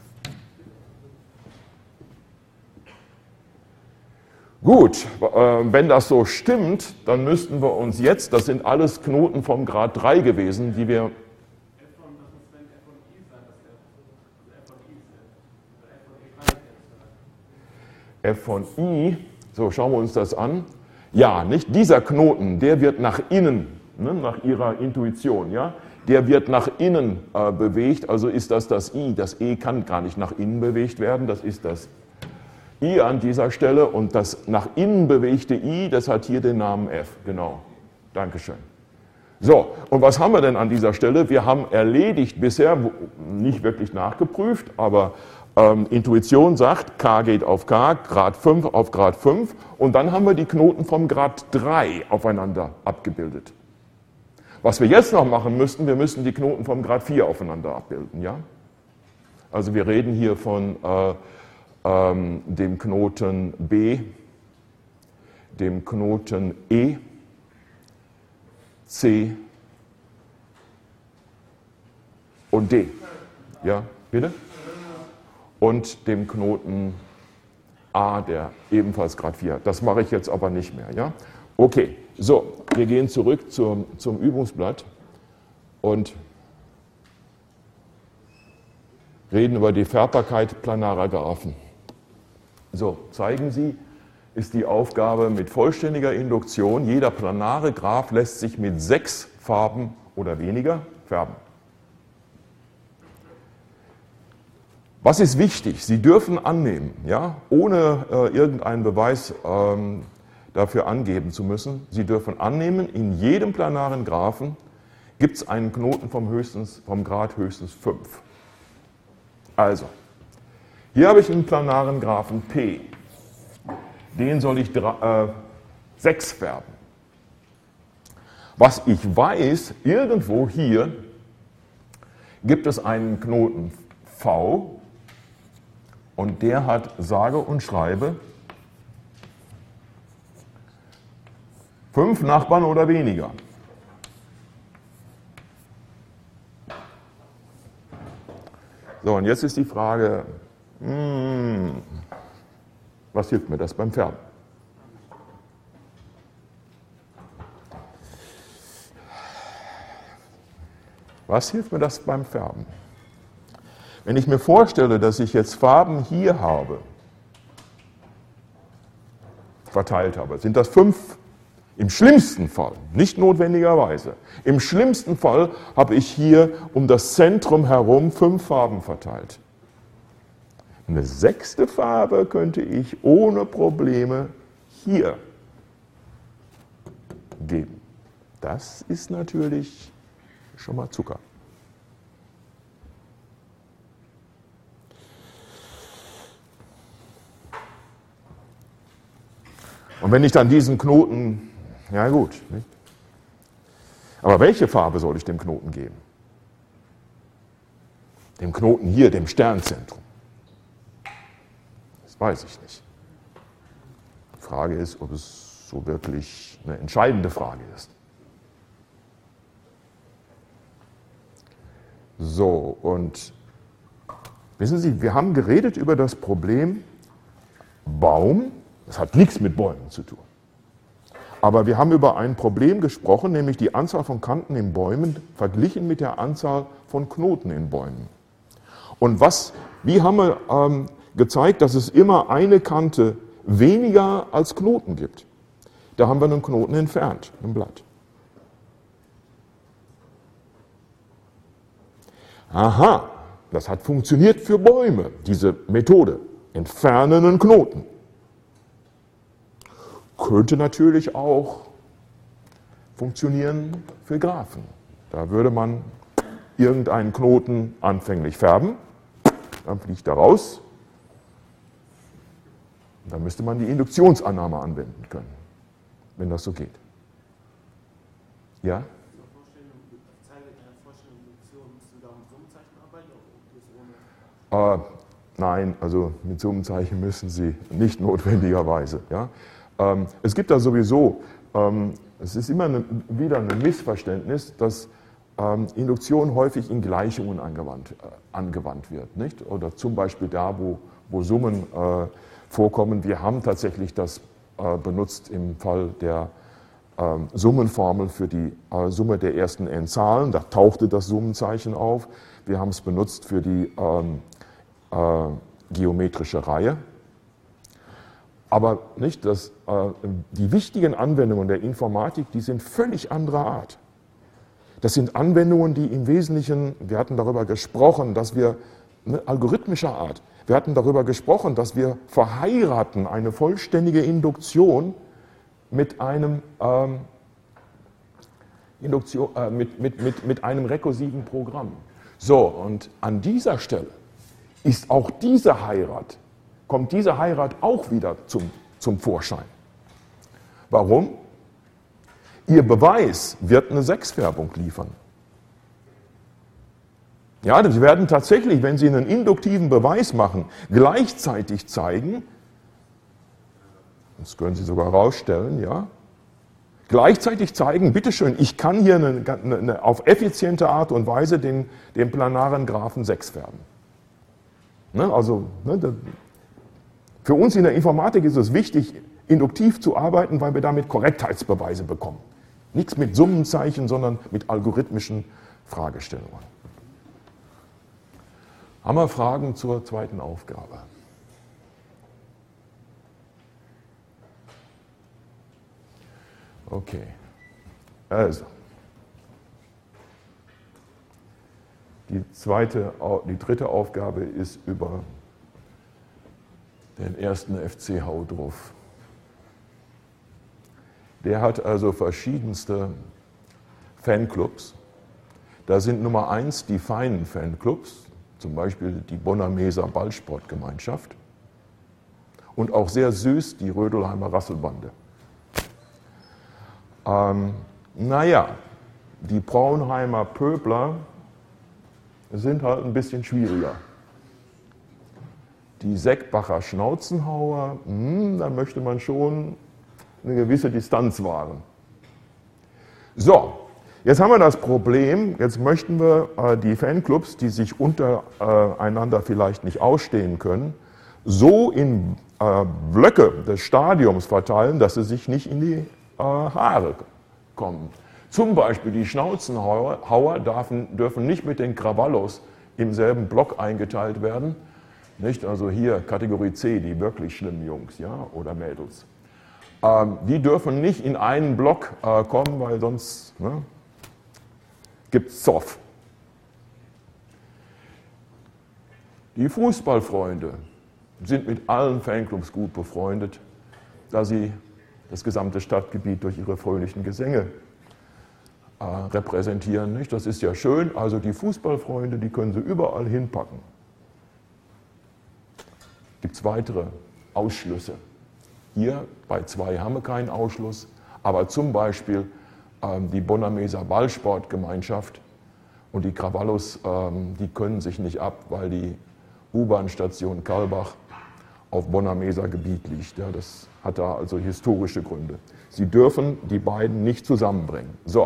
Gut, äh, wenn das so stimmt, dann müssten wir uns jetzt, das sind alles Knoten vom Grad drei gewesen, die wir... F von I, so schauen wir uns das an. Ja, nicht dieser Knoten, der wird nach innen, ne, nach Ihrer Intuition, ja, der wird nach innen äh, bewegt, also ist das das I. Das E kann gar nicht nach innen bewegt werden, das ist das I an dieser Stelle und das nach innen bewegte I, das hat hier den Namen F, genau. Dankeschön. So, und was haben wir denn an dieser Stelle? Wir haben erledigt bisher, nicht wirklich nachgeprüft, aber ähm, Intuition sagt, K geht auf K, Grad fünf auf Grad fünf und dann haben wir die Knoten vom Grad drei aufeinander abgebildet. Was wir jetzt noch machen müssten, wir müssen die Knoten vom Grad vier aufeinander abbilden, ja? Also wir reden hier von äh, ähm, dem Knoten B, dem Knoten E, C und D. Ja, bitte? Und dem Knoten A, der ebenfalls Grad vier hat. Das mache ich jetzt aber nicht mehr. Ja? Okay, so, wir gehen zurück zum, zum Übungsblatt und reden über die Färbbarkeit planarer Graphen. So, zeigen Sie, ist die Aufgabe mit vollständiger Induktion. Jeder planare Graph lässt sich mit sechs Farben oder weniger färben. Was ist wichtig? Sie dürfen annehmen, ja, ohne äh, irgendeinen Beweis ähm, dafür angeben zu müssen. Sie dürfen annehmen, in jedem planaren Graphen gibt es einen Knoten vom, höchstens, vom Grad höchstens fünf. Also, hier habe ich einen planaren Graphen P. Den soll ich äh, sechs färben. Was ich weiß, irgendwo hier gibt es einen Knoten V und der hat sage und schreibe fünf Nachbarn oder weniger. So, und jetzt ist die Frage, hmm, was hilft mir das beim Färben? Was hilft mir das beim Färben? Wenn ich mir vorstelle, dass ich jetzt Farben hier habe, verteilt habe, sind das fünf, im schlimmsten Fall, nicht notwendigerweise, im schlimmsten Fall habe ich hier um das Zentrum herum fünf Farben verteilt. Eine sechste Farbe könnte ich ohne Probleme hier geben. Das ist natürlich schon mal Zucker. Und wenn ich dann diesen Knoten, ja gut, nicht? Aber welche Farbe soll ich dem Knoten geben? Dem Knoten hier, dem Sternzentrum. Das weiß ich nicht. Die Frage ist, ob es so wirklich eine entscheidende Frage ist. So, und wissen Sie, wir haben geredet über das Problem Baum. Das hat nichts mit Bäumen zu tun. Aber wir haben über ein Problem gesprochen, nämlich die Anzahl von Kanten in Bäumen verglichen mit der Anzahl von Knoten in Bäumen. Und was, wie haben wir ähm, gezeigt, dass es immer eine Kante weniger als Knoten gibt? Da haben wir einen Knoten entfernt im Blatt. Aha, das hat funktioniert für Bäume, diese Methode. Entfernen einen Knoten. Könnte natürlich auch funktionieren für Graphen. Da würde man irgendeinen Knoten anfänglich färben, dann fliegt er raus. Dann müsste man die Induktionsannahme anwenden können, wenn das so geht. Ja? Äh, nein, also mit Summenzeichen müssen Sie nicht notwendigerweise. Ja? Ähm, es gibt da sowieso ähm, es ist immer eine, wieder ein Missverständnis, dass ähm, Induktion häufig in Gleichungen angewandt, äh, angewandt wird, nicht? Oder zum Beispiel da, wo, wo Summen äh, vorkommen. Wir haben tatsächlich das äh, benutzt im Fall der äh, Summenformel für die äh, Summe der ersten n Zahlen. Da tauchte das Summenzeichen auf. Wir haben es benutzt für die ähm, äh, geometrische Reihe. Aber nicht, dass, äh, die wichtigen Anwendungen der Informatik, die sind völlig anderer Art. Das sind Anwendungen, die im Wesentlichen, wir hatten darüber gesprochen, dass wir, ne, algorithmischer Art, wir hatten darüber gesprochen, dass wir verheiraten eine vollständige Induktion mit einem, ähm, Induktion, äh, mit, mit, mit, mit einem rekursiven Programm. So, und an dieser Stelle ist auch diese Heirat, kommt diese Heirat auch wieder zum, zum Vorschein. Warum? Ihr Beweis wird eine Sechsfärbung liefern. Ja, Sie werden tatsächlich, wenn Sie einen induktiven Beweis machen, gleichzeitig zeigen, das können Sie sogar rausstellen, ja, gleichzeitig zeigen, bitteschön, ich kann hier eine, eine, auf effiziente Art und Weise den, den planaren Graphen sechsfärben. Ne, also, ne, das, für uns in der Informatik ist es wichtig, induktiv zu arbeiten, weil wir damit Korrektheitsbeweise bekommen. Nichts mit Summenzeichen, sondern mit algorithmischen Fragestellungen. Haben wir Fragen zur zweiten Aufgabe? Okay, also die zweite, die dritte Aufgabe ist über den ersten F C Haudruff. Der hat also verschiedenste Fanclubs. Da sind Nummer eins die feinen Fanclubs, zum Beispiel die Bonnameser Ballsportgemeinschaft und auch sehr süß die Rödelheimer Rasselbande. Ähm, naja, die Braunheimer Pöbler sind halt ein bisschen schwieriger. Die Seckbacher Schnauzenhauer, hm, da möchte man schon eine gewisse Distanz wahren. So, jetzt haben wir das Problem, jetzt möchten wir äh, die Fanclubs, die sich untereinander äh, vielleicht nicht ausstehen können, so in äh, Blöcke des Stadiums verteilen, dass sie sich nicht in die äh, Haare kommen. Zum Beispiel die Schnauzenhauer dürfen, dürfen nicht mit den Krawallos im selben Block eingeteilt werden. Nicht? Also hier Kategorie C, die wirklich schlimmen Jungs, ja, oder Mädels. Ähm, die dürfen nicht in einen Block äh, kommen, weil sonst ne, gibt es Zoff. Die Fußballfreunde sind mit allen Fanclubs gut befreundet, da sie das gesamte Stadtgebiet durch ihre fröhlichen Gesänge äh, repräsentieren. Nicht? Das ist ja schön, also die Fußballfreunde, die können sie überall hinpacken. Gibt es weitere Ausschlüsse? Hier bei zwei haben wir keinen Ausschluss, aber zum Beispiel ähm, die Bonnameser Ballsportgemeinschaft und die Krawallos, ähm, die können sich nicht ab, weil die U-Bahn-Station Kalbach auf Bonnameser Gebiet liegt. Ja, das hat da also historische Gründe. Sie dürfen die beiden nicht zusammenbringen. So.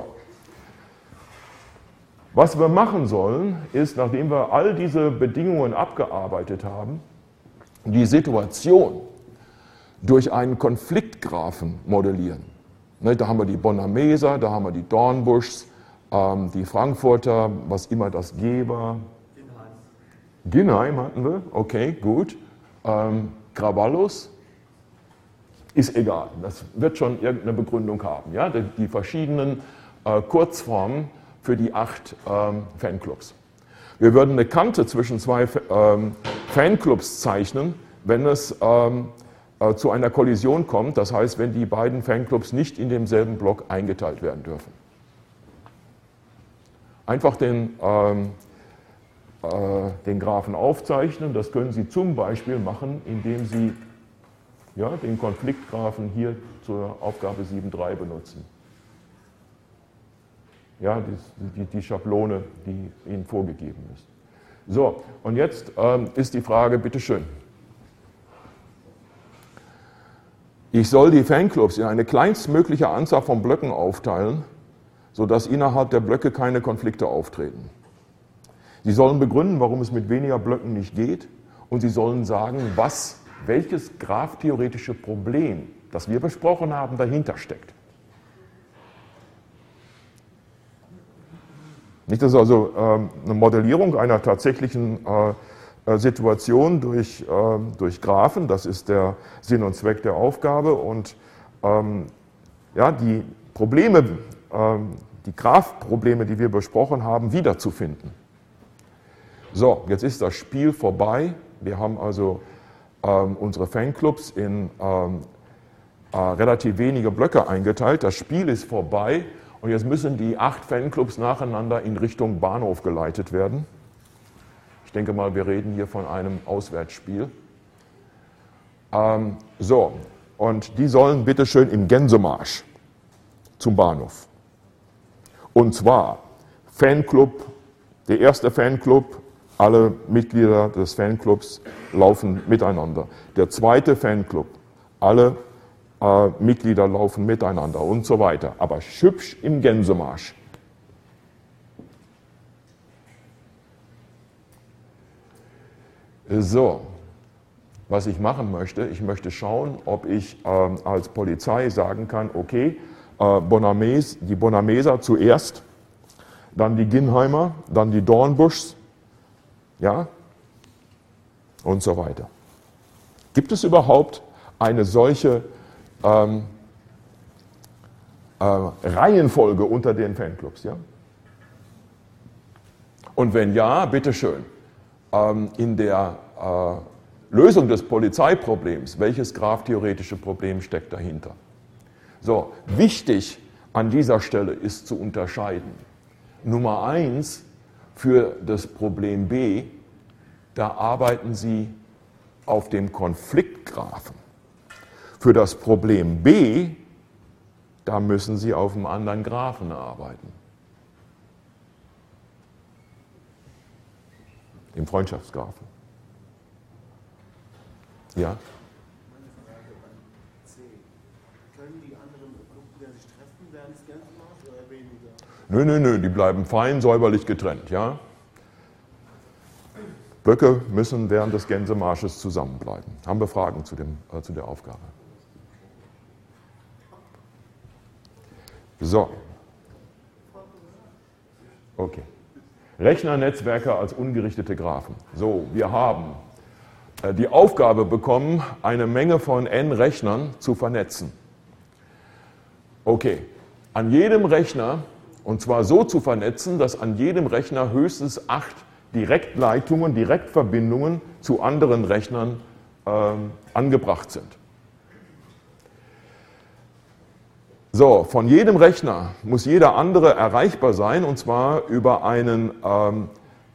Was wir machen sollen, ist, nachdem wir all diese Bedingungen abgearbeitet haben, die Situation durch einen Konfliktgraphen modellieren. Ne, da haben wir die Bonnameser, da haben wir die Dornbuschs, ähm, die Frankfurter, was immer das G war. Ginheim hatten wir, okay, gut. Ähm, Krawallos ist egal, das wird schon irgendeine Begründung haben. Ja? Die, die verschiedenen äh, Kurzformen für die acht ähm, Fanclubs. Wir würden eine Kante zwischen zwei ähm, Fanclubs zeichnen, wenn es ähm, äh, zu einer Kollision kommt, das heißt, wenn die beiden Fanclubs nicht in demselben Block eingeteilt werden dürfen. Einfach den, ähm, äh, den Graphen aufzeichnen, das können Sie zum Beispiel machen, indem Sie ja, den Konfliktgraphen hier zur Aufgabe sieben Punkt drei benutzen. Ja, die, die, die Schablone, die Ihnen vorgegeben ist. So, und jetzt ähm, ist die Frage, bitteschön. Ich soll die Fanclubs in eine kleinstmögliche Anzahl von Blöcken aufteilen, sodass innerhalb der Blöcke keine Konflikte auftreten. Sie sollen begründen, warum es mit weniger Blöcken nicht geht, und sie sollen sagen, was, welches graph-theoretische Problem, das wir besprochen haben, dahinter steckt. Nicht, das ist also ähm, eine Modellierung einer tatsächlichen äh, Situation durch, äh, durch Graphen, das ist der Sinn und Zweck der Aufgabe, und ähm, ja, die Probleme, ähm, die Graph-Probleme, die wir besprochen haben, wiederzufinden. So, jetzt ist das Spiel vorbei. Wir haben also ähm, unsere Fanclubs in ähm, äh, relativ wenige Blöcke eingeteilt. Das Spiel ist vorbei und jetzt müssen die acht Fanclubs nacheinander in Richtung Bahnhof geleitet werden. Ich denke mal, wir reden hier von einem Auswärtsspiel. Ähm, so, und die sollen bitteschön im Gänsemarsch zum Bahnhof. Und zwar Fanclub, der erste Fanclub, alle Mitglieder des Fanclubs laufen miteinander. Der zweite Fanclub, alle äh, Mitglieder laufen miteinander und so weiter. Aber hübsch im Gänsemarsch. So, was ich machen möchte, ich möchte schauen, ob ich äh, als Polizei sagen kann, okay, äh, Bonames, die Bonameser zuerst, dann die Ginheimer, dann die Dornbuschs, ja, und so weiter. Gibt es überhaupt eine solche ähm, äh, Reihenfolge unter den Fanclubs? Ja? Und wenn ja, bitteschön, ähm, in der äh, Lösung des Polizeiproblems, welches graph-theoretische Problem steckt dahinter? So, wichtig an dieser Stelle ist zu unterscheiden. Nummer eins, für das Problem B, da arbeiten Sie auf dem Konfliktgraphen. Für das Problem B, da müssen Sie auf einem anderen Graphen arbeiten. Im Freundschaftsgraphen. Ja? Meine Frage an C. Können die anderen Gruppen sich treffen während des Gänsemarschs oder weniger? Nö, nö, nö, die bleiben fein säuberlich getrennt, ja? Blöcke müssen während des Gänsemarsches zusammenbleiben. Haben wir Fragen zu, dem, äh, zu der Aufgabe? So. Okay. Rechnernetzwerke als ungerichtete Graphen. So, wir haben äh, die Aufgabe bekommen, eine Menge von n Rechnern zu vernetzen. Okay, an jedem Rechner, und zwar so zu vernetzen, dass an jedem Rechner höchstens acht Direktleitungen, Direktverbindungen zu anderen Rechnern ähm, angebracht sind. So, von jedem Rechner muss jeder andere erreichbar sein, und zwar über, einen, ähm,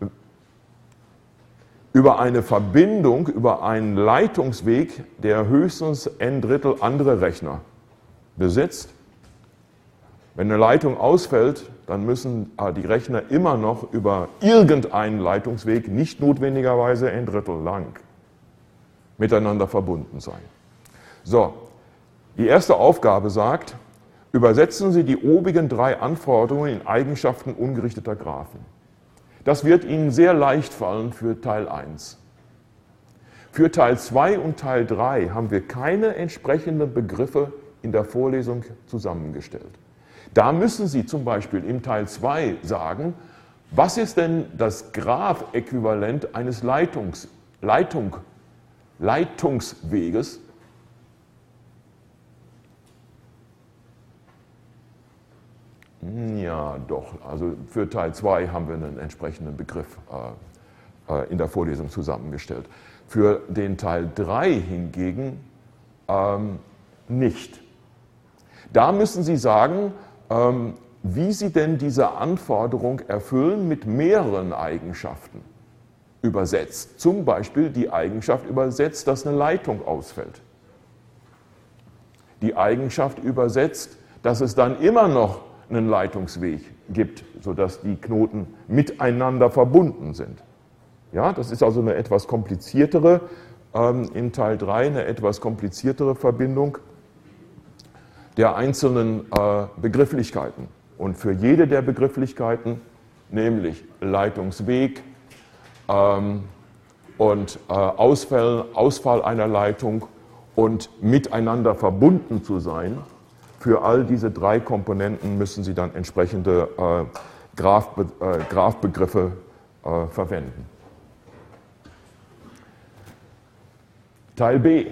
über eine Verbindung, über einen Leitungsweg, der höchstens n Drittel andere Rechner besitzt. Wenn eine Leitung ausfällt, dann müssen die Rechner immer noch über irgendeinen Leitungsweg, nicht notwendigerweise ein Drittel lang, miteinander verbunden sein. So, die erste Aufgabe sagt, übersetzen Sie die obigen drei Anforderungen in Eigenschaften ungerichteter Graphen. Das wird Ihnen sehr leicht fallen für Teil eins. Für Teil zwei und Teil drei haben wir keine entsprechenden Begriffe in der Vorlesung zusammengestellt. Da müssen Sie zum Beispiel im Teil zwei sagen, was ist denn das Graph-Äquivalent eines Leitungs, Leitung, Leitungsweges? Ja, doch. Also für Teil zwei haben wir einen entsprechenden Begriff äh, in der Vorlesung zusammengestellt. Für den Teil drei hingegen ähm, nicht. Da müssen Sie sagen, ähm, wie Sie denn diese Anforderung erfüllen mit mehreren Eigenschaften übersetzt. Zum Beispiel die Eigenschaft übersetzt, dass eine Leitung ausfällt. Die Eigenschaft übersetzt, dass es dann immer noch einen Leitungsweg gibt, sodass die Knoten miteinander verbunden sind. Ja, das ist also eine etwas kompliziertere, ähm, in Teil drei eine etwas kompliziertere Verbindung der einzelnen äh, Begrifflichkeiten. Und für jede der Begrifflichkeiten, nämlich Leitungsweg ähm, und äh, Ausfall, Ausfall einer Leitung und miteinander verbunden zu sein, für all diese drei Komponenten müssen Sie dann entsprechende äh, Graphbe äh, Graphbegriffe äh, verwenden. Teil B.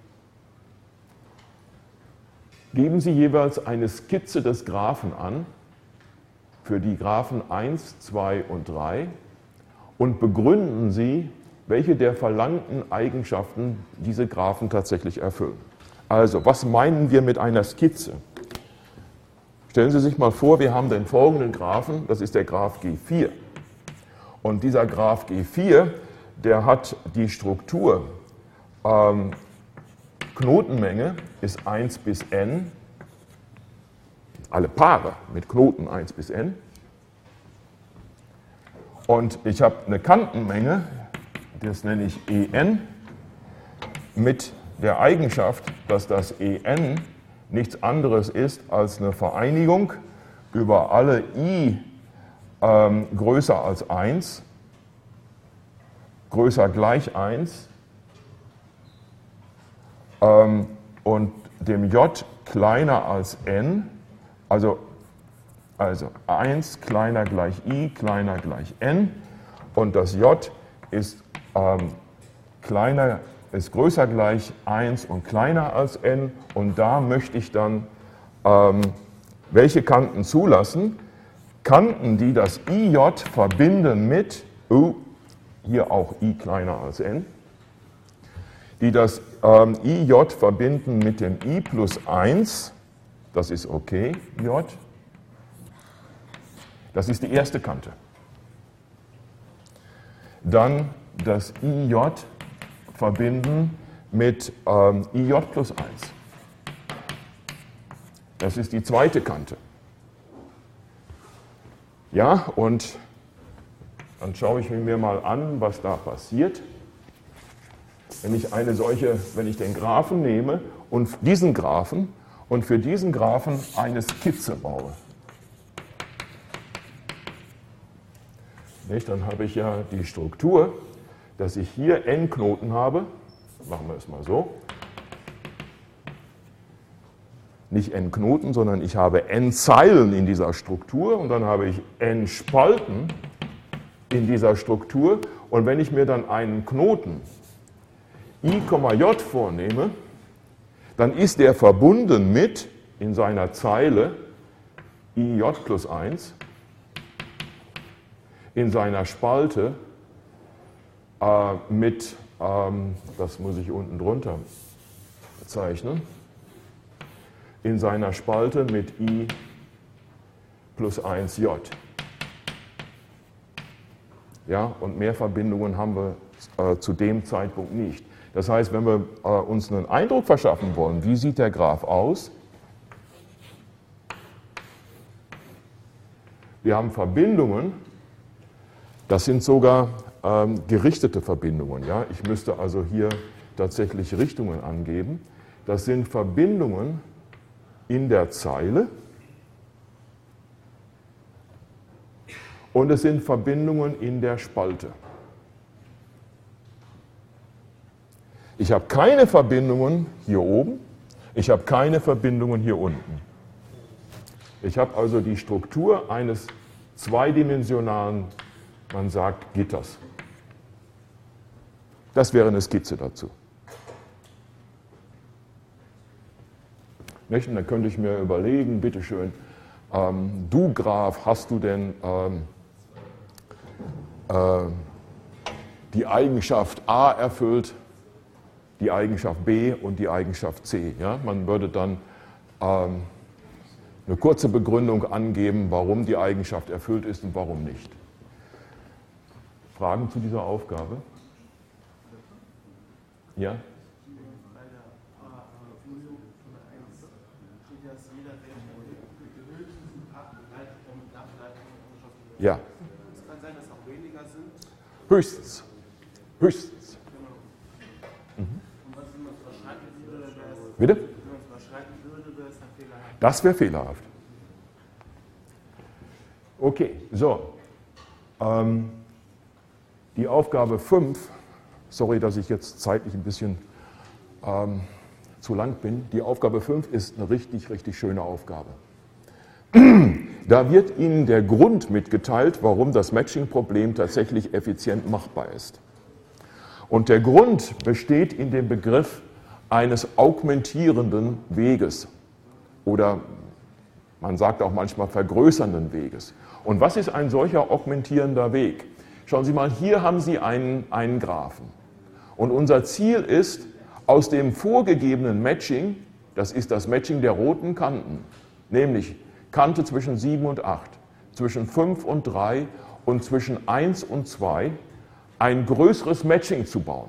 Geben Sie jeweils eine Skizze des Graphen an, für die Graphen eins, zwei und drei und begründen Sie, welche der verlangten Eigenschaften diese Graphen tatsächlich erfüllen. Also, was meinen wir mit einer Skizze? Stellen Sie sich mal vor, wir haben den folgenden Graphen, das ist der Graph G vier. Und dieser Graph G vier, der hat die Struktur ähm, Knotenmenge ist eins bis n, alle Paare mit Knoten eins bis n. Und ich habe eine Kantenmenge, das nenne ich En, mit der Eigenschaft, dass das En nichts anderes ist als eine Vereinigung über alle i ähm, größer als eins, größer gleich eins, ähm, und dem j kleiner als n, also, also eins kleiner gleich i kleiner gleich n, und das j ist, ähm, kleiner, ist größer gleich eins und kleiner als n, und da möchte ich dann ähm, welche Kanten zulassen? Kanten, die das ij verbinden mit, oh, hier auch i kleiner als n, die das ähm, ij verbinden mit dem i plus eins, das ist okay, j, das ist die erste Kante. Dann das ij verbinden mit ähm, ij plus eins. Das ist die zweite Kante. Ja, und dann schaue ich mir mal an, was da passiert. Wenn ich eine solche, wenn ich den Graphen nehme und diesen Graphen und für diesen Graphen eine Skizze baue. Nicht? Dann habe ich ja die Struktur, dass ich hier n Knoten habe. Machen wir es mal so. Nicht n Knoten, sondern ich habe n Zeilen in dieser Struktur und dann habe ich n Spalten in dieser Struktur. Und wenn ich mir dann einen Knoten i, j vornehme, dann ist der verbunden mit, in seiner Zeile, ij plus eins, in seiner Spalte äh, mit, ähm, das muss ich unten drunter zeichnen, in seiner Spalte mit i plus eins j. Ja, und mehr Verbindungen haben wir äh, zu dem Zeitpunkt nicht. Das heißt, wenn wir äh, uns einen Eindruck verschaffen wollen, wie sieht der Graph aus? Wir haben Verbindungen, das sind sogar ähm, gerichtete Verbindungen. Ja? Ich müsste also hier tatsächlich Richtungen angeben. Das sind Verbindungen in der Zeile und es sind Verbindungen in der Spalte. Ich habe keine Verbindungen hier oben, ich habe keine Verbindungen hier unten. Ich habe also die Struktur eines zweidimensionalen, man sagt, Gitters. Das wäre eine Skizze dazu. Nicht? Und dann könnte ich mir überlegen, bitteschön, ähm, du Graph, hast du denn ähm, äh, die Eigenschaft A erfüllt, die Eigenschaft B und die Eigenschaft C. Ja? Man würde dann ähm, eine kurze Begründung angeben, warum die Eigenschaft erfüllt ist und warum nicht. Fragen zu dieser Aufgabe? Ja? Bei der Funktion von der eins steht ja, dass jeder Wert höchstens acht Leitungen mit Ableitungen angeschaffen wird. Ja. Es kann sein, dass auch weniger sind. Höchstens. Höchstens. Genau. Mhm. Und was, wenn man es überschreiten würde, wäre es. Bitte? Wenn man es überschreiten würde, würde, wäre es dann fehlerhaft. Das wäre fehlerhaft. Okay, so. Ähm, die Aufgabe fünf, sorry, dass ich jetzt zeitlich ein bisschen ähm, zu lang bin. Die Aufgabe fünf ist eine richtig, richtig schöne Aufgabe. Da wird Ihnen der Grund mitgeteilt, warum das Matching-Problem tatsächlich effizient machbar ist. Und der Grund besteht in dem Begriff eines augmentierenden Weges oder man sagt auch manchmal vergrößernden Weges. Und was ist ein solcher augmentierender Weg? Schauen Sie mal, hier haben Sie einen, einen Graphen. Und unser Ziel ist, aus dem vorgegebenen Matching, das ist das Matching der roten Kanten, nämlich Kante zwischen sieben und acht, zwischen fünf und drei und zwischen eins und zwei, ein größeres Matching zu bauen.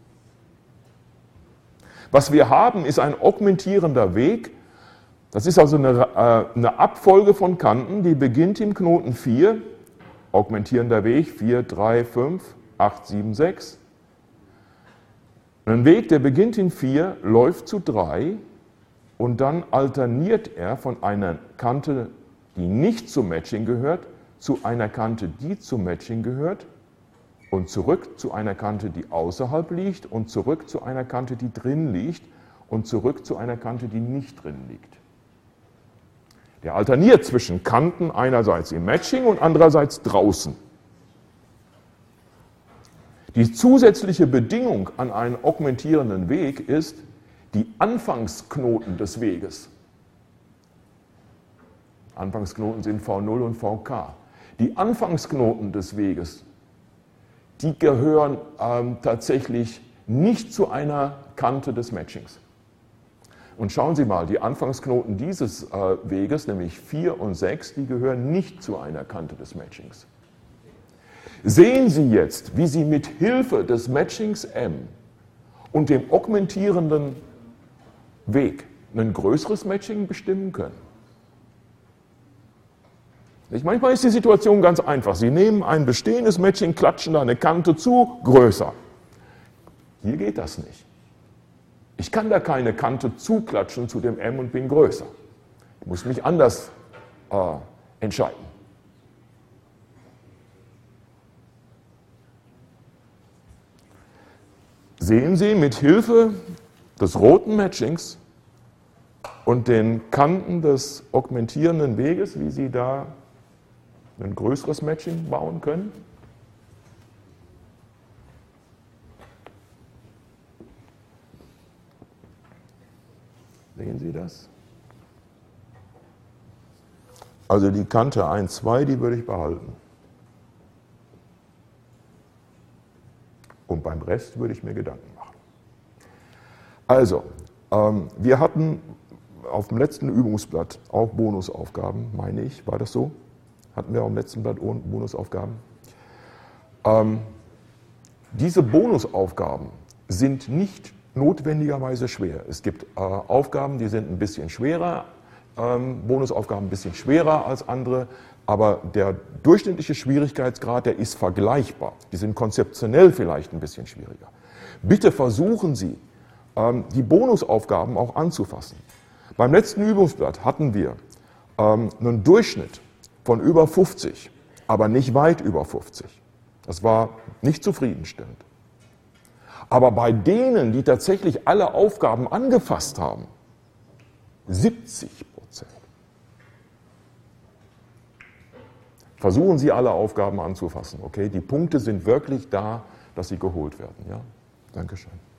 Was wir haben, ist ein augmentierender Weg. Das ist also eine, äh, eine Abfolge von Kanten, die beginnt im Knoten vier, augmentierender Weg vier, drei, fünf, acht, sieben, sechs. Ein Weg, der beginnt in vier, läuft zu drei und dann alterniert er von einer Kante, die nicht zum Matching gehört, zu einer Kante, die zum Matching gehört und zurück zu einer Kante, die außerhalb liegt und zurück zu einer Kante, die drin liegt und zurück zu einer Kante, die nicht drin liegt. Der alterniert zwischen Kanten einerseits im Matching und andererseits draußen. Die zusätzliche Bedingung an einen augmentierenden Weg ist die Anfangsknoten des Weges. Anfangsknoten sind V null und V K. Die Anfangsknoten des Weges, die gehören ähm, tatsächlich nicht zu einer Kante des Matchings. Und schauen Sie mal, die Anfangsknoten dieses äh, Weges, nämlich vier und sechs, die gehören nicht zu einer Kante des Matchings. Sehen Sie jetzt, wie Sie mit Hilfe des Matchings M und dem augmentierenden Weg ein größeres Matching bestimmen können. Nicht? Manchmal ist die Situation ganz einfach. Sie nehmen ein bestehendes Matching, klatschen da eine Kante zu, größer. Hier geht das nicht. Ich kann da keine Kante zuklatschen zu dem M und bin größer. Ich muss mich anders äh, entscheiden. Sehen Sie mit Hilfe des roten Matchings und den Kanten des augmentierenden Weges, wie Sie da ein größeres Matching bauen können? Sehen Sie das? Also die Kante eins, zwei, die würde ich behalten. Und beim Rest würde ich mir Gedanken machen. Also, ähm, wir hatten auf dem letzten Übungsblatt auch Bonusaufgaben, meine ich, war das so? Hatten wir auf dem letzten Blatt Bonusaufgaben? Ähm, diese Bonusaufgaben sind nicht notwendigerweise schwer. Es gibt äh, Aufgaben, die sind ein bisschen schwerer, ähm, Bonusaufgaben ein bisschen schwerer als andere, aber der durchschnittliche Schwierigkeitsgrad, der ist vergleichbar. Die sind konzeptionell vielleicht ein bisschen schwieriger. Bitte versuchen Sie, ähm, die Bonusaufgaben auch anzufassen. Beim letzten Übungsblatt hatten wir ähm, einen Durchschnitt von über fünfzig, aber nicht weit über fünfzig. Das war nicht zufriedenstellend. Aber bei denen, die tatsächlich alle Aufgaben angefasst haben, siebzig Prozent. Versuchen Sie, alle Aufgaben anzufassen. Okay? Die Punkte sind wirklich da, dass sie geholt werden. Ja? Dankeschön.